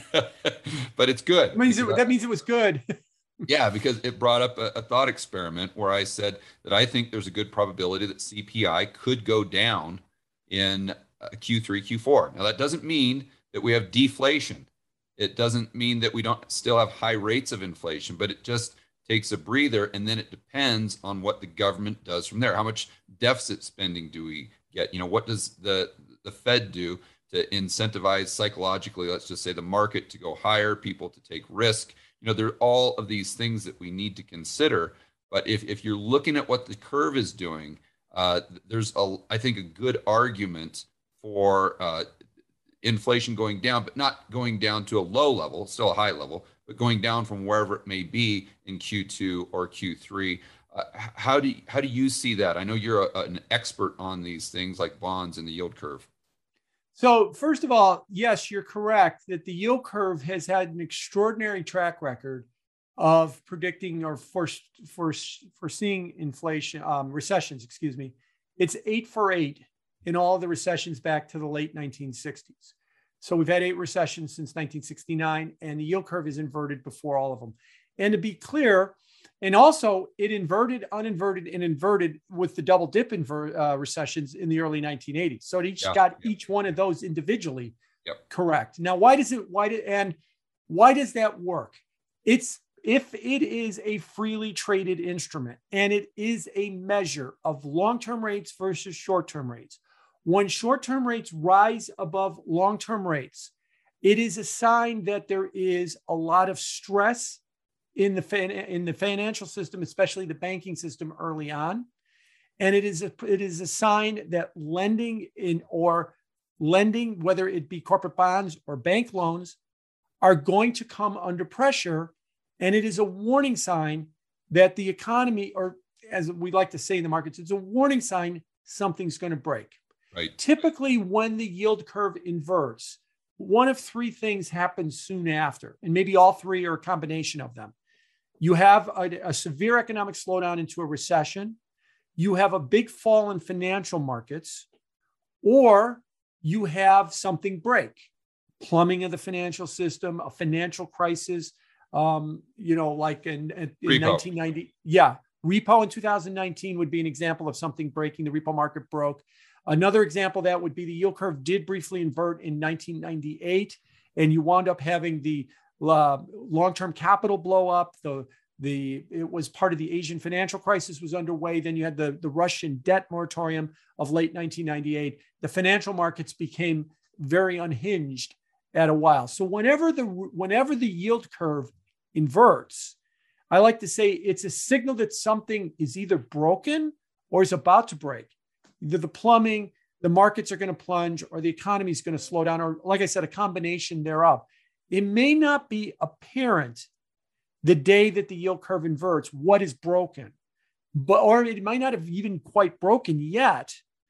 but it's good. That means it was good. Yeah, because it brought up a thought experiment where I said that I think there's a good probability that CPI could go down in Q3, Q4. Now, that doesn't mean that we have deflation. It doesn't mean that we don't still have high rates of inflation, but it just takes a breather, and then it depends on what the government does from there. How much deficit spending do we get? What does the Fed do to incentivize psychologically, let's just say, the market to go higher, people to take risk? There are all of these things that we need to consider. But if you're looking at what the curve is doing, there's, I think, a good argument for inflation going down, but not going down to a low level, still a high level, but going down from wherever it may be in Q2 or Q3. How do you see that? I know you're an expert on these things like bonds and the yield curve. So first of all, yes, you're correct that the yield curve has had an extraordinary track record of predicting or foreseeing inflation, recessions, excuse me. It's 8 for 8 in all the recessions back to the late 1960s. So we've had 8 recessions since 1969, and the yield curve is inverted before all of them. And to be clear, and also it inverted, uninverted, and inverted with the double dip recessions in the early 1980s. So it each one of those individually correct. Now, why does that work? If it is a freely traded instrument and it is a measure of long-term rates versus short-term rates, when short-term rates rise above long-term rates, it is a sign that there is a lot of stress in the financial system, especially the banking system early on. And it is a sign that lending in or lending, whether it be corporate bonds or bank loans, are going to come under pressure. And it is a warning sign that the economy, or as we like to say in the markets, it's a warning sign something's going to break. Right. Typically, when the yield curve inverts, one of three things happens soon after, and maybe all three are a combination of them. You have a severe economic slowdown into a recession, you have a big fall in financial markets, or you have something break, plumbing of the financial system, a financial crisis, like in 1990. Yeah. Repo in 2019 would be an example of something breaking. The repo market broke. Another example of that would be the yield curve did briefly invert in 1998, and you wound up having the long-term capital blow up. It was part of the Asian financial crisis was underway. Then you had the Russian debt moratorium of late 1998. The financial markets became very unhinged at a while. So whenever the yield curve inverts, I like to say it's a signal that something is either broken or is about to break. Either the plumbing, the markets are going to plunge, or the economy is going to slow down, or like I said, a combination thereof. It may not be apparent the day that the yield curve inverts what is broken, or it might not have even quite broken yet,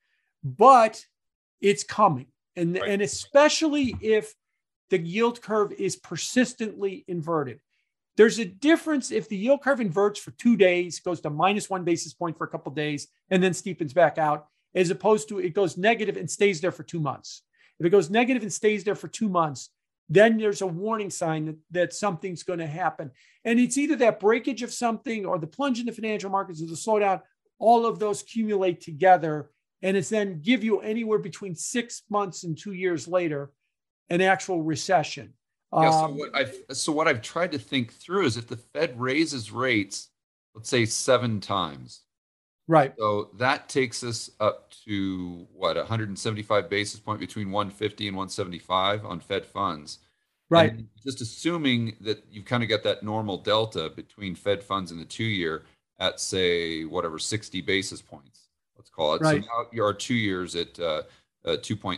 but it's coming. And especially if the yield curve is persistently inverted. There's a difference if the yield curve inverts for 2 days, goes to -1 basis point for a couple of days, and then steepens back out, as opposed to it goes negative and stays there for 2 months. If it goes negative and stays there for 2 months, then there's a warning sign that something's going to happen. And it's either that breakage of something or the plunge in the financial markets or the slowdown. All of those accumulate together, and it's then give you anywhere between 6 months and 2 years later an actual recession. Yeah, so what I've tried to think through is if the Fed raises rates, let's say 7 times, right? So that takes us up to 175 basis point between 150 and 175 on Fed funds, right? And just assuming that you've kind of got that normal delta between Fed funds and the 2-year at say 60 basis points, let's call it. Right. So now your 2 years at 2.3,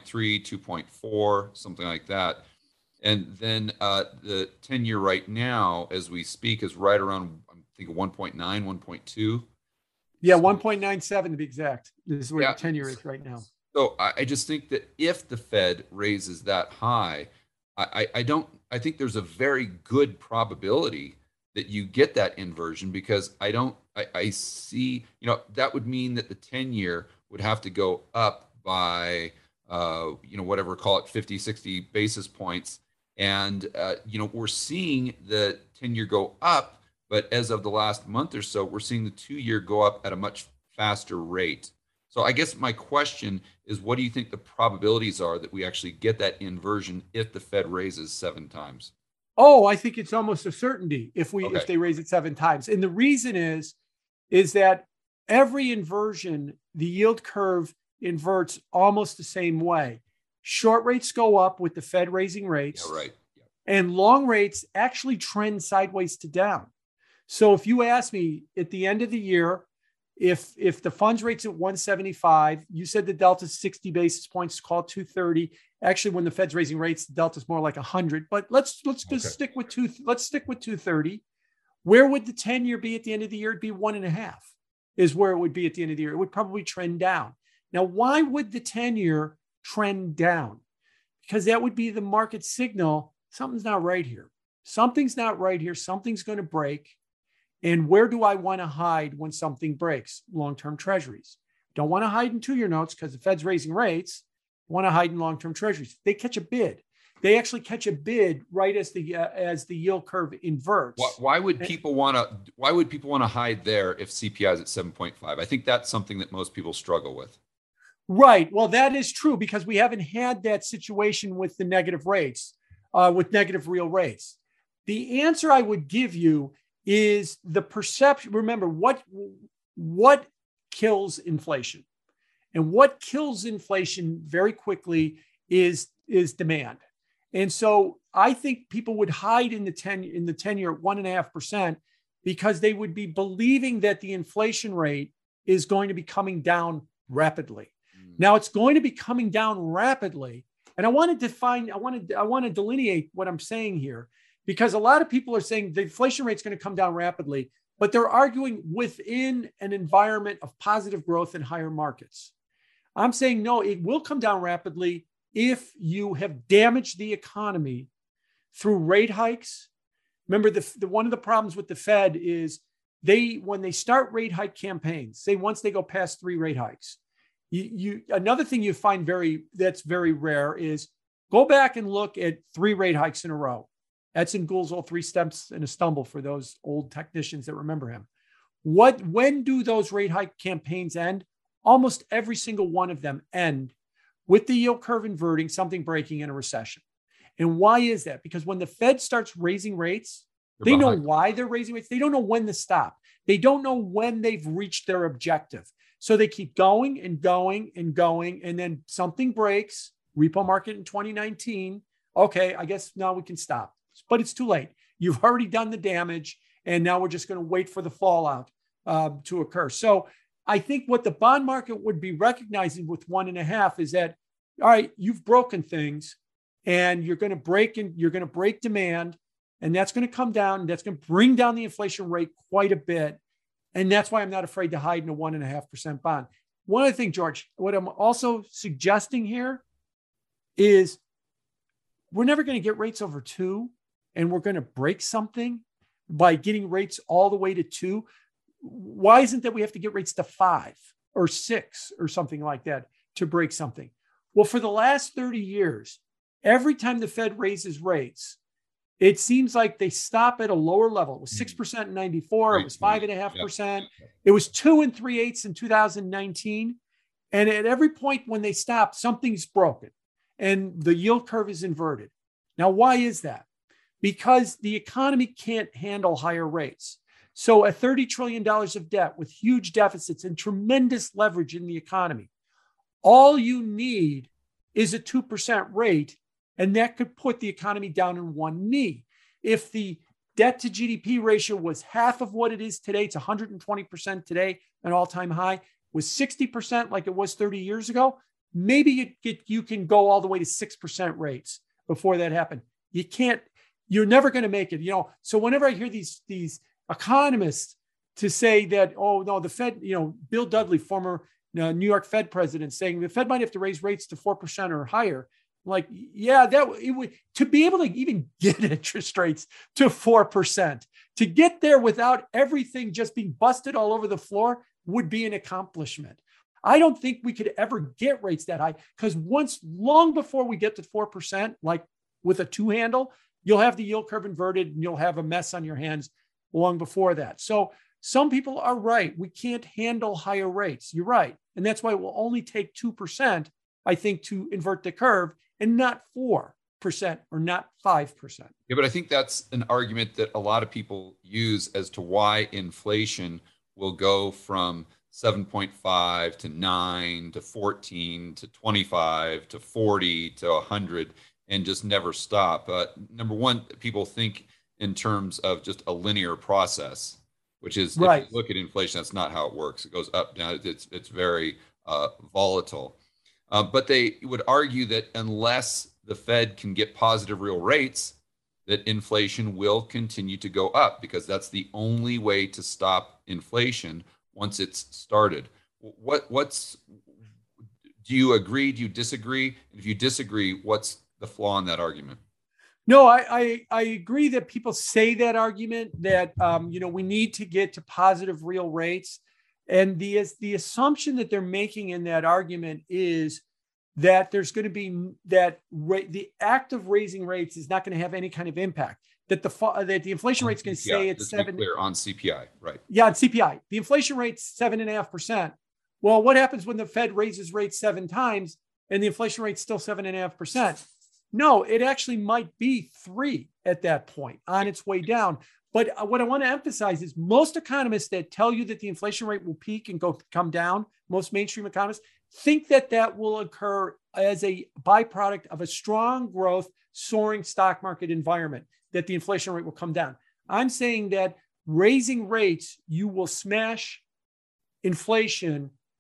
2.4, something like that. And then the 10-year right now, as we speak, is right around, I think, 1.9, 1.2. Yeah, 1.97 to be exact. This is where the 10-year is right now. So I just think that if the Fed raises that high, I think there's a very good probability that you get that inversion, because I see, that would mean that the 10-year would have to go up by, whatever, call it 50, 60 basis points. And, we're seeing the 10-year go up, but as of the last month or so, we're seeing the 2-year go up at a much faster rate. So I guess my question is, what do you think the probabilities are that we actually get that inversion if the Fed raises 7 times? Oh, I think it's almost a certainty if they raise it 7 times. And the reason is that every inversion, the yield curve inverts almost the same way. Short rates go up with the Fed raising rates. Yeah, right. Yeah. And long rates actually trend sideways to down. So if you ask me at the end of the year, if the funds rate's at 175, you said the delta's 60 basis points, call it 230. Actually, when the Fed's raising rates, the delta's more like 100. But let's just stick with 230. Where would the 10-year be at the end of the year? It'd be 1.5 is where it would be at the end of the year. It would probably trend down. Now, why would the 10-year trend down? Because that would be the market signal. Something's not right here. Something's not right here. Something's going to break. And where do I want to hide when something breaks? Long-term treasuries. Don't want to hide in 2-year notes because the Fed's raising rates. Want to hide in long-term treasuries. They catch a bid. They actually catch a bid right as the yield curve inverts. Why would people want to hide there if CPI is at 7.5? I think that's something that most people struggle with. Right. Well, that is true because we haven't had that situation with the negative rates, with negative real rates. The answer I would give you is the perception. Remember, what kills inflation? And what kills inflation very quickly is demand. And so I think people would hide in the 10-year at 1.5% because they would be believing that the inflation rate is going to be coming down rapidly. Now it's going to be coming down rapidly. And I want to delineate what I'm saying here, because a lot of people are saying the inflation rate is going to come down rapidly, but they're arguing within an environment of positive growth and higher markets. I'm saying, no, it will come down rapidly if you have damaged the economy through rate hikes. Remember, one of the problems with the Fed is when they start rate hike campaigns, say once they go past 3 rate hikes, another thing you find that's very rare is go back and look at 3 rate hikes in a row. That's in Gould's old 3 Steps and a Stumble for those old technicians that remember him. When do those rate hike campaigns end? Almost every single one of them end with the yield curve inverting, something breaking, in a recession. And why is that? Because when the Fed starts raising rates, they know why they're raising rates. They don't know when to stop. They don't know when they've reached their objective. So they keep going and going and going. And then something breaks, repo market in 2019. Okay, I guess now we can stop. But it's too late. You've already done the damage. And now we're just going to wait for the fallout to occur. So I think what the bond market would be recognizing with 1.5 is that, all right, you've broken things and you're going to break demand. And that's going to come down. And that's going to bring down the inflation rate quite a bit. And that's why I'm not afraid to hide in a 1.5% bond. One other thing, George, what I'm also suggesting here is we're never going to get rates over 2, and we're going to break something by getting rates all the way to 2. Why isn't that we have to get rates to 5 or 6 or something like that to break something? Well, for the last 30 years, every time the Fed raises rates, it seems like they stop at a lower level. It was 6% in 94. It was 5.5%. It was 2 3/8 in 2019. And at every point when they stop, something's broken and the yield curve is inverted. Now, why is that? Because the economy can't handle higher rates. So at $30 trillion of debt with huge deficits and tremendous leverage in the economy, all you need is a 2% rate. And that could put the economy down in one knee. If the debt to GDP ratio was half of what it is today, it's 120% today, an all-time high, was 60% like it was 30 years ago, maybe you can go all the way to 6% rates before that happened. You're never going to make it. So whenever I hear these economists to say that, oh no, the Fed, Bill Dudley, former New York Fed president, saying the Fed might have to raise rates to 4% or higher. Like, yeah, it would, to be able to even get interest rates to 4%, to get there without everything just being busted all over the floor would be an accomplishment. I don't think we could ever get rates that high, because long before we get to 4%, like with a 2 handle, you'll have the yield curve inverted and you'll have a mess on your hands long before that. So some people are right. We can't handle higher rates. You're right. And that's why it will only take 2%, I think, to invert the curve, and not 4% or not 5%. Yeah, but I think that's an argument that a lot of people use as to why inflation will go from 7.5 to 9 to 14 to 25 to 40 to 100 and just never stop. Number one, people think in terms of just a linear process, which is, right. If you look at inflation, that's not how it works. It goes up, down. It's very volatile. But they would argue that unless the Fed can get positive real rates, that inflation will continue to go up, because that's the only way to stop inflation once it's started. Do you agree? Do you disagree? If you disagree, what's the flaw in that argument? No, I agree that people say that argument that, we need to get to positive real rates. And the assumption that they're making in that argument is that there's going to be the act of raising rates is not going to have any kind of impact. That the inflation rate is going to stay at 7. Clear on CPI, right? Yeah, on CPI, the inflation rate's 7.5%. Well, what happens when the Fed raises rates 7 times and the inflation rate's still 7.5%? No, it actually might be 3 at that point on its way down. But what I want to emphasize is most economists that tell you that the inflation rate will peak and come down, most mainstream economists think that will occur as a byproduct of a strong growth, soaring stock market environment, that the inflation rate will come down. I'm saying that raising rates, you will smash inflation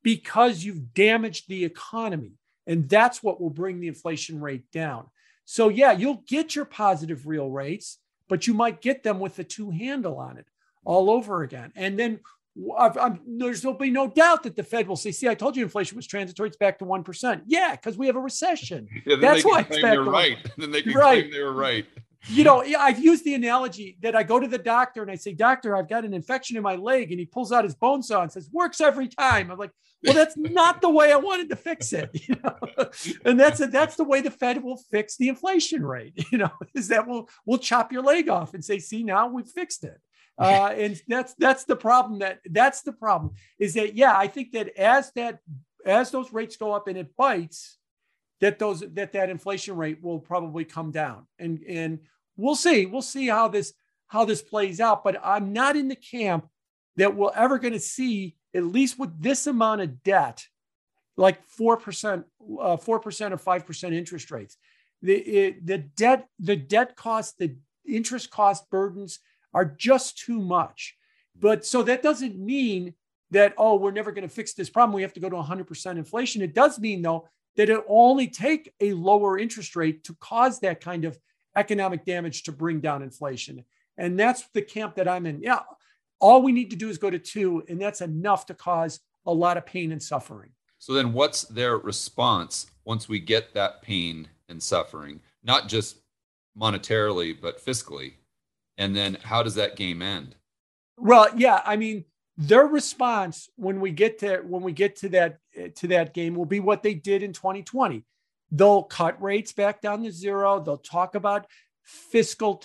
because you've damaged the economy. And that's what will bring the inflation rate down. So yeah, you'll get your positive real rates, but you might get them with a 2 handle on it all over again. And then there'll be no doubt that the Fed will say, see, I told you inflation was transitory. It's back to 1%. Yeah, because we have a recession. Yeah, that's why it's back to right. Then they can claim they were right. I've used the analogy that I go to the doctor and I say, doctor, I've got an infection in my leg. And he pulls out his bone saw and says, works every time. I'm like, well, that's not the way I wanted to fix it. And that's the way the Fed will fix the inflation rate, is that we'll chop your leg off and say, see, now we've fixed it. And that's the problem. That's the problem is that, yeah, I think that as those rates go up and it bites, that inflation rate will probably come down, and we'll see how this plays out. But I'm not in the camp that we're ever going to see, at least with this amount of debt, like 4% or 5% interest rates. The debt cost, the interest cost burdens are just too much. But so that doesn't mean that, we're never going to fix this problem. We have to go to 100% inflation. It does mean, though, that it only take a lower interest rate to cause that kind of economic damage to bring down inflation. And that's the camp that I'm in. Yeah, all we need to do is go to 2, and that's enough to cause a lot of pain and suffering. So then what's their response once we get that pain and suffering, not just monetarily, but fiscally? And then how does that game end? Well, yeah, I mean, their response when we get to that game will be what they did in 2020. They'll cut rates back down to 0. They'll talk about fiscal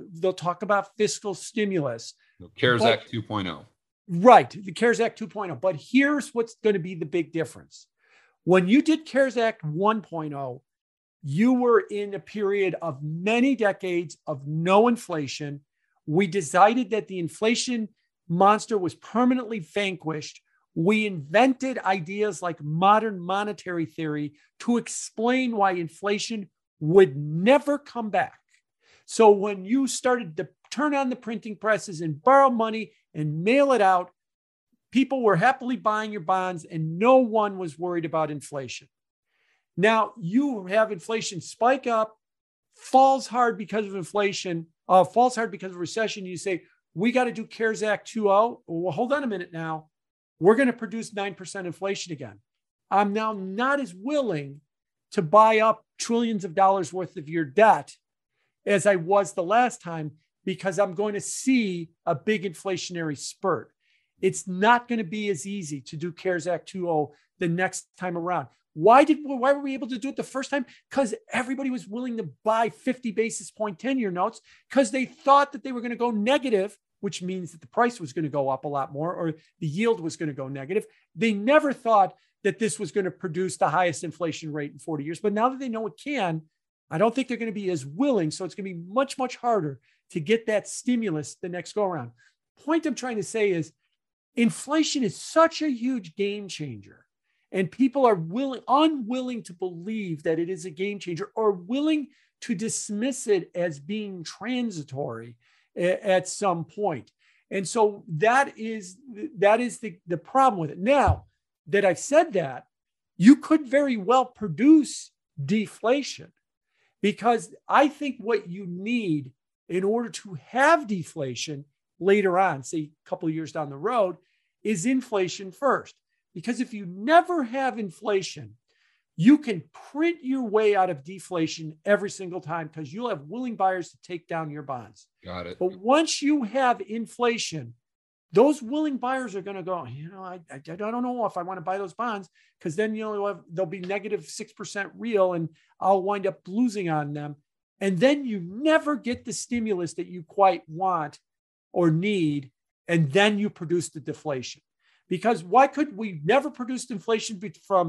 stimulus. CARES Act 2.0. Right, the CARES Act 2.0. But here's what's going to be the big difference. When you did CARES Act 1.0, you were in a period of many decades of no inflation. We decided that the inflation monster was permanently vanquished. We invented ideas like modern monetary theory to explain why inflation would never come back. So when you started to turn on the printing presses and borrow money and mail it out, people were happily buying your bonds and no one was worried about inflation. Now you have inflation spike up, falls hard because of inflation, falls hard because of recession. You say, we got to do CARES Act 2.0. Well, hold on a minute now. We're going to produce 9% inflation again. I'm now not as willing to buy up trillions of dollars worth of your debt as I was the last time, because I'm going to see a big inflationary spurt. It's not going to be as easy to do CARES Act 2.0 the next time around. Why were we able to do it the first time? Because everybody was willing to buy 50 basis point 10-year notes because they thought that they were going to go negative, which means that the price was going to go up a lot more, or the yield was going to go negative. They never thought that this was going to produce the highest inflation rate in 40 years. But now that they know it can, I don't think they're going to be as willing. So it's going to be much, much harder to get that stimulus the next go around. Point I'm trying to say is inflation is such a huge game changer. And people are unwilling to believe that it is a game changer, or willing to dismiss it as being transitory at some point. And so that is the problem with it. Now that I've said that, you could very well produce deflation, because I think what you need in order to have deflation later on, say a couple of years down the road, is inflation first. Because if you never have inflation, you can print your way out of deflation every single time, because you'll have willing buyers to take down your bonds. Got it. But once you have inflation, those willing buyers are going to go, I don't know if I want to buy those bonds, because then they'll be negative 6% real and I'll wind up losing on them. And then you never get the stimulus that you quite want or need. And then you produce the deflation. Because why could we never produce inflation from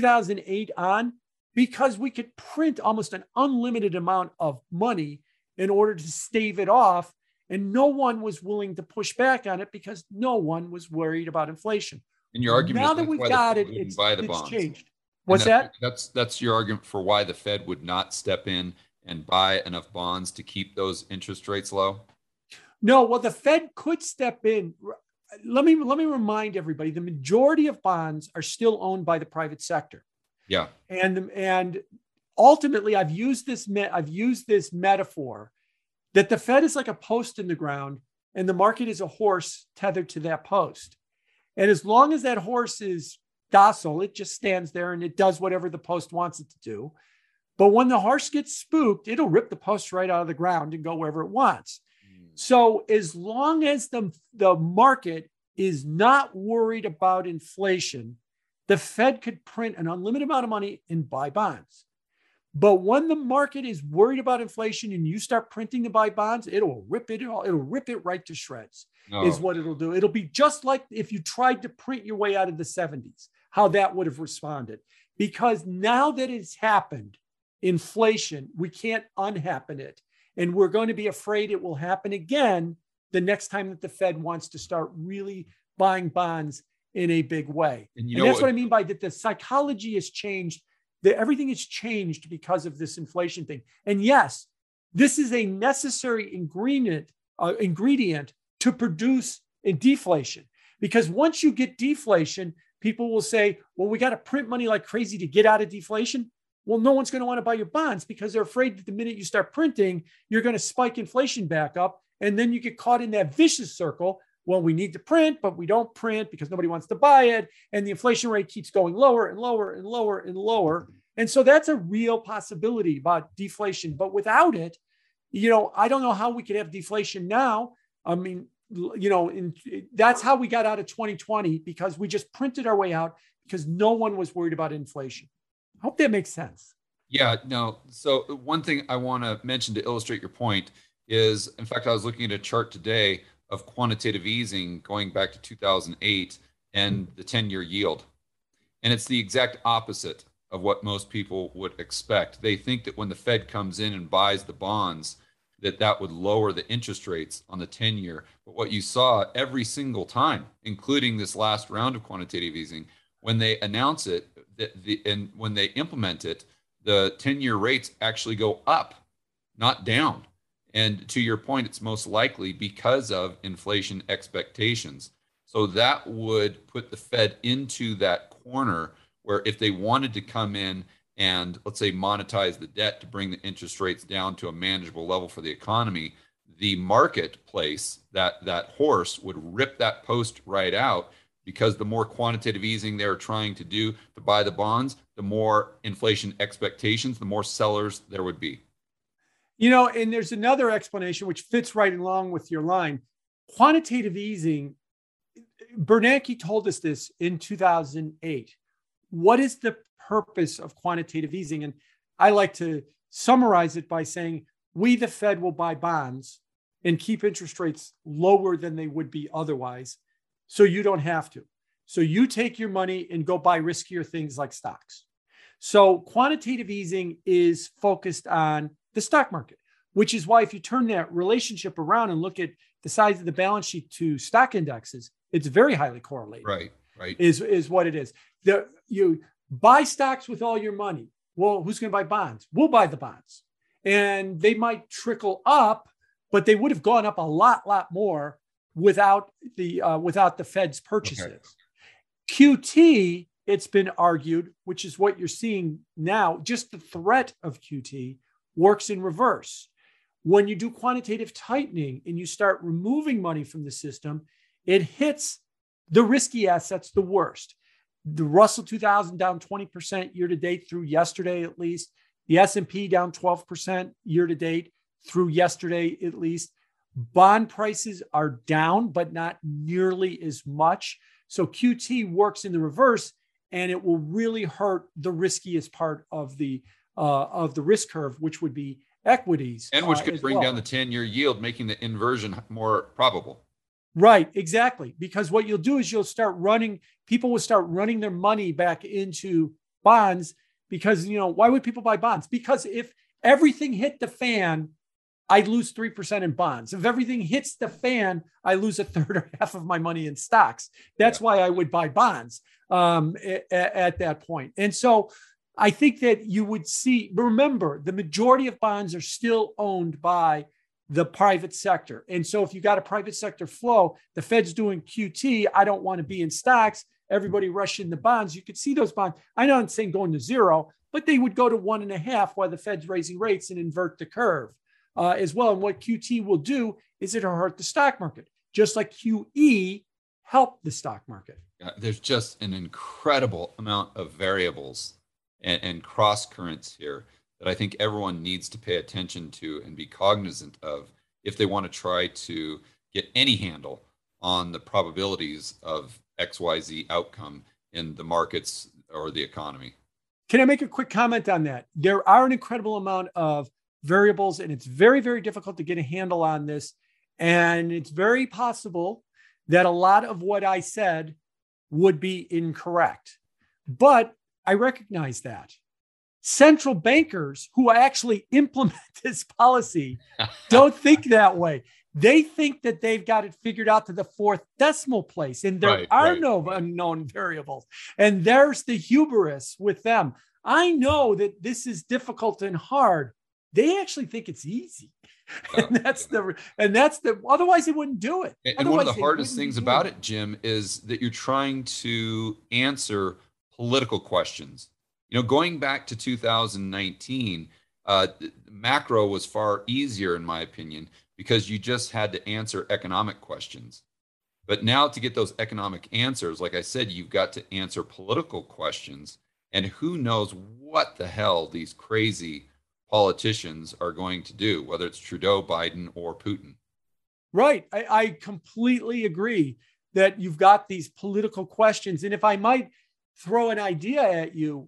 2008 on? Because we could print almost an unlimited amount of money in order to stave it off. And no one was willing to push back on it because no one was worried about inflation. And your argument now that we've got it, it's changed. What's that? That's your argument for why the Fed would not step in and buy enough bonds to keep those interest rates low? No, well, the Fed could step in. let me remind everybody, the majority of bonds are still owned by the private sector. Yeah. And ultimately, I've used this metaphor that the Fed is like a post in the ground and the market is a horse tethered to that post. And as long as that horse is docile, it just stands there and it does whatever the post wants it to do. But when the horse gets spooked, it'll rip the post right out of the ground and go wherever it wants. So as long as the market is not worried about inflation, the Fed could print an unlimited amount of money and buy bonds. But when the market is worried about inflation and you start printing to buy bonds, it'll rip it right to shreds, is what it'll do. It'll be just like if you tried to print your way out of the 70s, how that would have responded. Because now that it's happened, inflation, we can't unhappen it. And we're going to be afraid it will happen again the next time that the Fed wants to start really buying bonds in a big way. And that's what I mean by that. The psychology has changed. Everything has changed because of this inflation thing. And yes, this is a necessary ingredient to produce a deflation. Because once you get deflation, people will say, well, we got to print money like crazy to get out of deflation. Well, no one's going to want to buy your bonds because they're afraid that the minute you start printing, you're going to spike inflation back up. And then you get caught in that vicious circle. Well, we need to print, but we don't print because nobody wants to buy it. And the inflation rate keeps going lower and lower and lower and lower. And so that's a real possibility about deflation. But without it, I don't know how we could have deflation now. I mean, that's how we got out of 2020 because we just printed our way out because no one was worried about inflation. I hope that makes sense. Yeah, no. So one thing I want to mention to illustrate your point is, in fact, I was looking at a chart today of quantitative easing going back to 2008 and the 10-year yield. And it's the exact opposite of what most people would expect. They think that when the Fed comes in and buys the bonds, that would lower the interest rates on the 10-year. But what you saw every single time, including this last round of quantitative easing, when they announce it and when they implement it, the 10-year rates actually go up, not down. And to your point, it's most likely because of inflation expectations. So that would put the Fed into that corner where if they wanted to come in and, let's say, monetize the debt to bring the interest rates down to a manageable level for the economy, the marketplace, that horse would rip that post right out, because the more quantitative easing they're trying to do to buy the bonds, the more inflation expectations, the more sellers there would be. And there's another explanation which fits right along with your line. Quantitative easing, Bernanke told us this in 2008. What is the purpose of quantitative easing? And I like to summarize it by saying, we, the Fed, will buy bonds and keep interest rates lower than they would be otherwise, so you don't have to. So you take your money and go buy riskier things like stocks. So quantitative easing is focused on the stock market, which is why if you turn that relationship around and look at the size of the balance sheet to stock indexes, it's very highly correlated. Right. Is what it is. You buy stocks with all your money. Well, who's going to buy bonds? We'll buy the bonds. And they might trickle up, but they would have gone up a lot more without the Fed's purchases. Okay. QT, it's been argued, which is what you're seeing now, just the threat of QT works in reverse. When you do quantitative tightening and you start removing money from the system, it hits the risky assets the worst. The Russell 2000 down 20% year to date through yesterday, at least. The S&P down 12% year to date through yesterday, at least. Bond prices are down, but not nearly as much. So QT works in the reverse, and it will really hurt the riskiest part of the risk curve, which would be equities. And which could bring down the 10-year yield, making the inversion more probable. Right, exactly. Because what you'll do is people will start running their money back into bonds because, why would people buy bonds? Because if everything hit the fan, I'd lose 3% in bonds. If everything hits the fan, I lose a third or half of my money in stocks. That's why I would buy bonds at that point. And so I think that you would see, remember, the majority of bonds are still owned by the private sector. And so if you got a private sector flow, the Fed's doing QT, I don't want to be in stocks, everybody rush in the bonds. You could see those bonds. I know I'm saying going to zero, but they would go to 1.5 while the Fed's raising rates and invert the curve as well. And what QT will do is it'll hurt the stock market, just like QE helped the stock market. There's just an incredible amount of variables and cross currents here that I think everyone needs to pay attention to and be cognizant of if they want to try to get any handle on the probabilities of XYZ outcome in the markets or the economy. Can I make a quick comment on that? There are an incredible amount of variables, and it's very, very difficult to get a handle on this. And it's very possible that a lot of what I said would be incorrect. But I recognize that. Central bankers who actually implement this policy don't think that way. They think that they've got it figured out to the fourth decimal place, and there are no unknown variables. And there's the hubris with them. I know that this is difficult and hard. They actually think it's easy. And that's the otherwise they wouldn't do it. And one of the hardest things about it, Jim, is that you're trying to answer political questions. You know, going back to 2019, macro was far easier, in my opinion, because you just had to answer economic questions. But now to get those economic answers, like I said, you've got to answer political questions. And who knows what the hell these crazy politicians are going to do, whether it's Trudeau, Biden, or Putin. Right. I completely agree that you've got these political questions. And if I might throw an idea at you,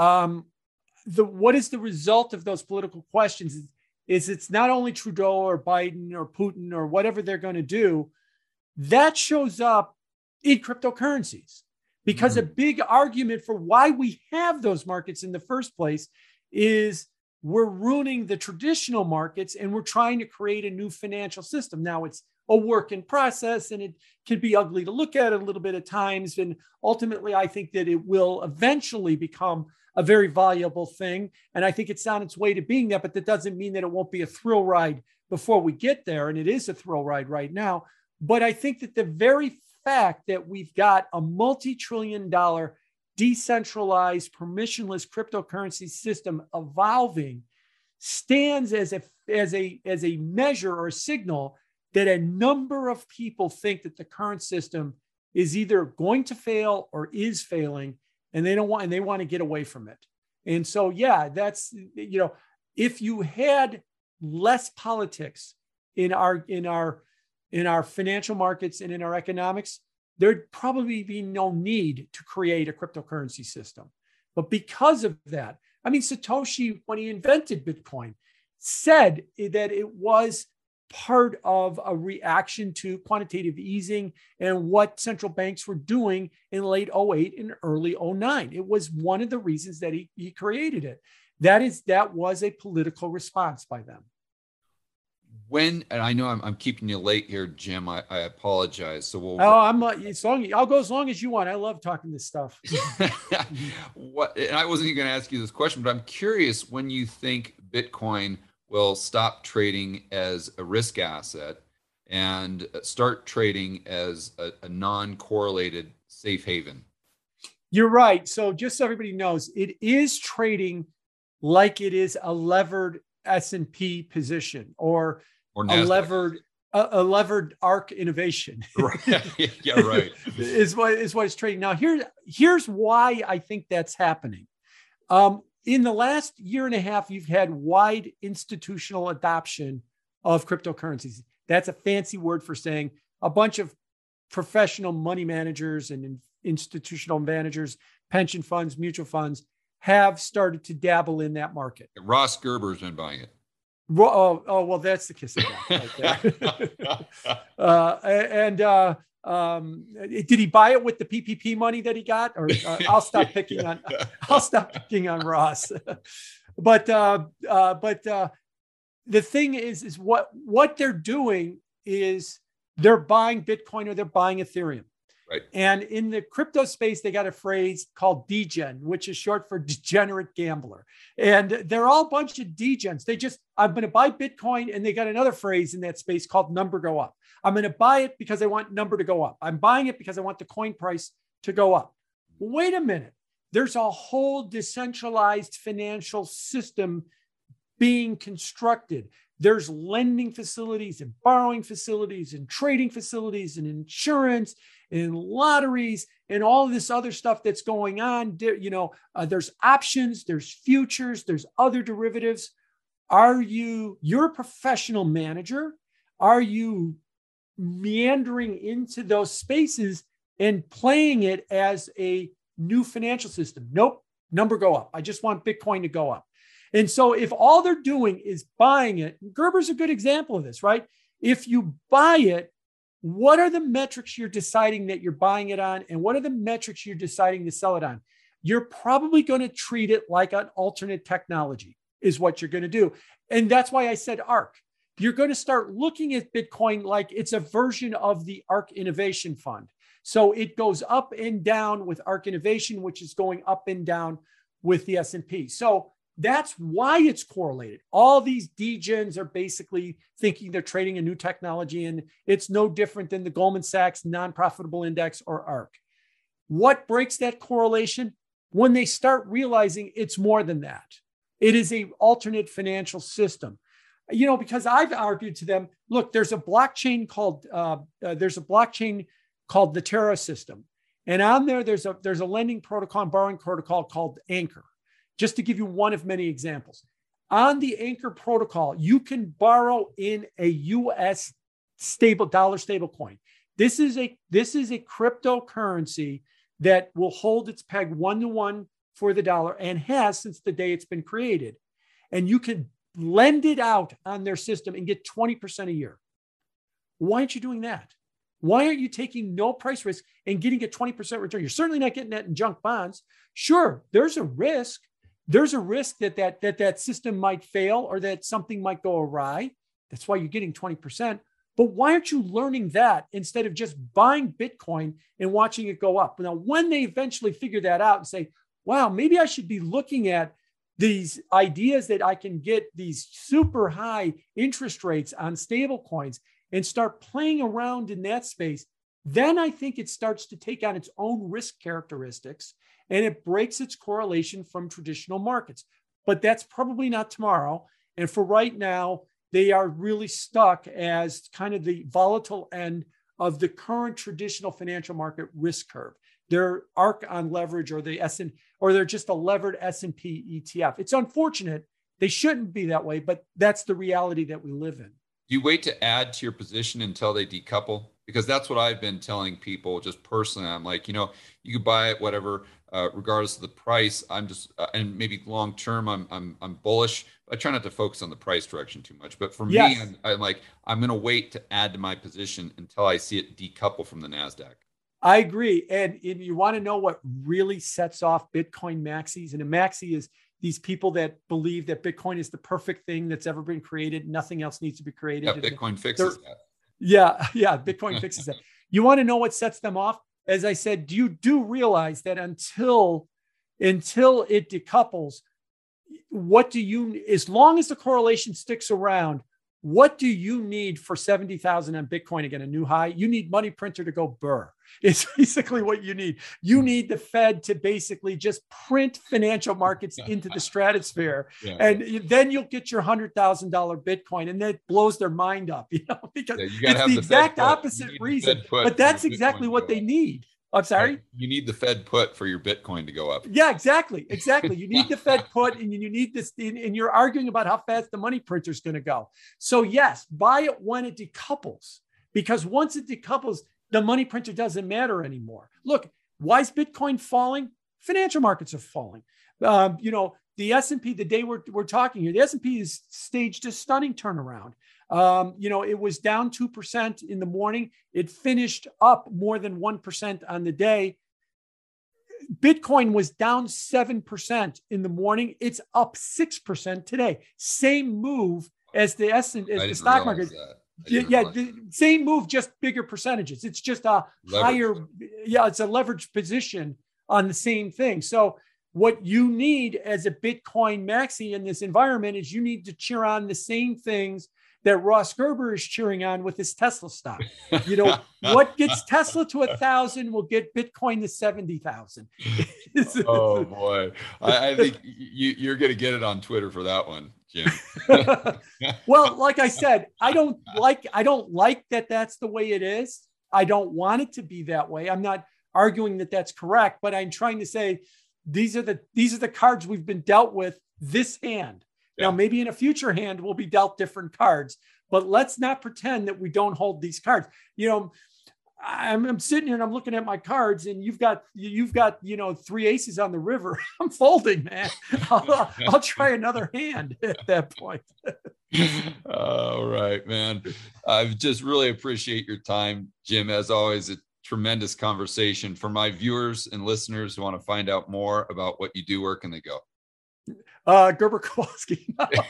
what is the result of those political questions is it's not only Trudeau or Biden or Putin or whatever they're going to do, that shows up in cryptocurrencies. Because a big argument for why we have those markets in the first place is we're ruining the traditional markets and we're trying to create a new financial system. Now it's a work in process and it can be ugly to look at a little bit at times. And ultimately, I think that it will eventually become a very valuable thing. And I think it's on its way to being that, but that doesn't mean that it won't be a thrill ride before we get there. And it is a thrill ride right now. But I think that the very fact that we've got a multi-trillion-dollar decentralized, permissionless cryptocurrency system evolving stands as a measure or a signal that a number of people think that the current system is either going to fail or is failing, and they want to get away from it. And so, yeah, that's, you know, if you had less politics in our financial markets and in our economics, there'd probably be no need to create a cryptocurrency system. But because of that, I mean, Satoshi, when he invented Bitcoin, said that it was part of a reaction to quantitative easing and what central banks were doing in late 08 and early 09. It was one of the reasons that he created it. That was a political response by them. And I know I'm keeping you late here, Jim. I apologize. So I'll go as long as you want. I love talking this stuff. And I wasn't even going to ask you this question, but I'm curious when you think Bitcoin will stop trading as a risk asset and start trading as a non-correlated safe haven. You're right. So just so everybody knows, it is trading like it is a levered S&P position or a levered ARK innovation. Right. Yeah, right. is what it's trading. Now, here's why I think that's happening. In the last year and a half, you've had wide institutional adoption of cryptocurrencies. That's a fancy word for saying a bunch of professional money managers and institutional managers, pension funds, mutual funds have started to dabble in that market. Ross Gerber's been buying it. Oh, well, that's the kiss of death right there. Did he buy it with the PPP money that he got? Or I'll stop picking on Ross. But the thing is what they're doing is they're buying Bitcoin or they're buying Ethereum. Right. And in the crypto space, they got a phrase called degen, which is short for degenerate gambler. And they're all a bunch of degens. I'm going to buy Bitcoin, and they got another phrase in that space called number go up. I'm going to buy it because I want number to go up. I'm buying it because I want the coin price to go up. Wait a minute. There's a whole decentralized financial system being constructed. There's lending facilities and borrowing facilities and trading facilities and insurance and lotteries and all this other stuff that's going on. There's options, there's futures, there's other derivatives. You're a professional manager. Are you meandering into those spaces and playing it as a new financial system? Nope. Number go up. I just want Bitcoin to go up. And so if all they're doing is buying it, Gerber's a good example of this, right? If you buy it, what are the metrics you're deciding that you're buying it on? And what are the metrics you're deciding to sell it on? You're probably going to treat it like an alternate technology is what you're going to do. And that's why I said ARK. You're going to start looking at Bitcoin like it's a version of the ARK Innovation Fund. So it goes up and down with ARK Innovation, which is going up and down with the S&P. So that's why it's correlated. All these degens are basically thinking they're trading a new technology, and it's no different than the Goldman Sachs non-profitable index or ARK. What breaks that correlation? When they start realizing it's more than that. It is an alternate financial system. Because I've argued to them, look, there's a blockchain called the Terra system. And on there, there's a lending protocol and borrowing protocol called Anchor. Just to give you one of many examples. On the Anchor protocol, you can borrow in a US dollar stable coin. This is a cryptocurrency that will hold its peg 1-to-1 for the dollar and has since the day it's been created. And you can lend it out on their system and get 20% a year. Why aren't you doing that? Why aren't you taking no price risk and getting a 20% return? You're certainly not getting that in junk bonds. Sure, there's a risk. There's a risk that system might fail or that something might go awry. That's why you're getting 20%. But why aren't you learning that instead of just buying Bitcoin and watching it go up? Now, when they eventually figure that out and say, wow, maybe I should be looking at these ideas that I can get these super high interest rates on stable coins and start playing around in that space, then I think it starts to take on its own risk characteristics and it breaks its correlation from traditional markets. But that's probably not tomorrow. And for right now, they are really stuck as kind of the volatile end of the current traditional financial market risk curve. They're ARK on leverage, or they're just a levered S&P ETF. It's unfortunate. They shouldn't be that way, but that's the reality that we live in. Do you wait to add to your position until they decouple? Because that's what I've been telling people just personally. I'm like, you could buy it, whatever, regardless of the price. I'm just, and maybe long term, I'm bullish. I try not to focus on the price direction too much. But for me, I'm like, I'm going to wait to add to my position until I see it decouple from the NASDAQ. I agree. And you want to know what really sets off Bitcoin maxis? And a maxi is these people that believe that Bitcoin is the perfect thing that's ever been created. Nothing else needs to be created. Yeah, Bitcoin fixes that. Yeah, Bitcoin fixes that. You want to know what sets them off? As I said, you do realize that until it decouples, as long as the correlation sticks around, what do you need for 70,000 on Bitcoin to get a new high? You need money printer to go burr. It's basically what you need. You need the Fed to basically just print financial markets into the stratosphere. Yeah. And then you'll get your $100,000 Bitcoin, and that blows their mind up, because it's the exact opposite reason. But that's exactly what they need. I'm sorry? You need the Fed put for your Bitcoin to go up. Yeah, exactly. You need the Fed put, and you need this, and you're arguing about how fast the money printer is going to go. So yes, buy it when it decouples, because once it decouples, the money printer doesn't matter anymore. Look, why is Bitcoin falling? Financial markets are falling. The S&P, the day we're talking here, the S&P has staged a stunning turnaround. It was down 2% in the morning. It finished up more than 1% on the day. Bitcoin was down 7% in the morning. It's up 6% today. Same move as the stock market. The same move, just bigger percentages. It's just a higher, it's a leveraged position on the same thing. So what you need as a Bitcoin maxi in this environment is you need to cheer on the same things that Ross Gerber is cheering on with his Tesla stock. What gets Tesla to 1,000 will get Bitcoin to 70,000. Oh boy. I think you're going to get it on Twitter for that one, Jim. Well, like I said, I don't like that that's the way it is. I don't want it to be that way. I'm not arguing that that's correct, but I'm trying to say these are the cards we've been dealt with this hand. Now, maybe in a future hand, we'll be dealt different cards, but let's not pretend that we don't hold these cards. I'm sitting here and I'm looking at my cards, and you've got 3 aces on the river. I'm folding, man. I'll try another hand at that point. All right, man. I just really appreciate your time, Jim. As always, a tremendous conversation. For my viewers and listeners who want to find out more about what you do, where can they go? Gerber Kowalski,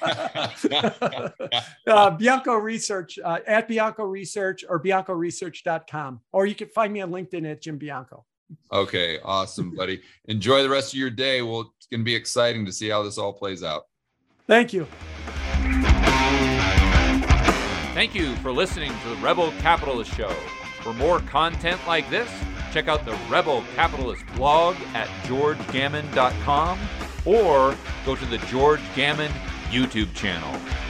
Bianco Research, at Bianco Research or BiancoResearch.com, or you can find me on LinkedIn at Jim Bianco. Okay, awesome, buddy. Enjoy the rest of your day. Well, it's going to be exciting to see how this all plays out. Thank you. Thank you for listening to the Rebel Capitalist Show. For more content like this, check out the Rebel Capitalist blog at georgegammon.com or go to the George Gammon YouTube channel.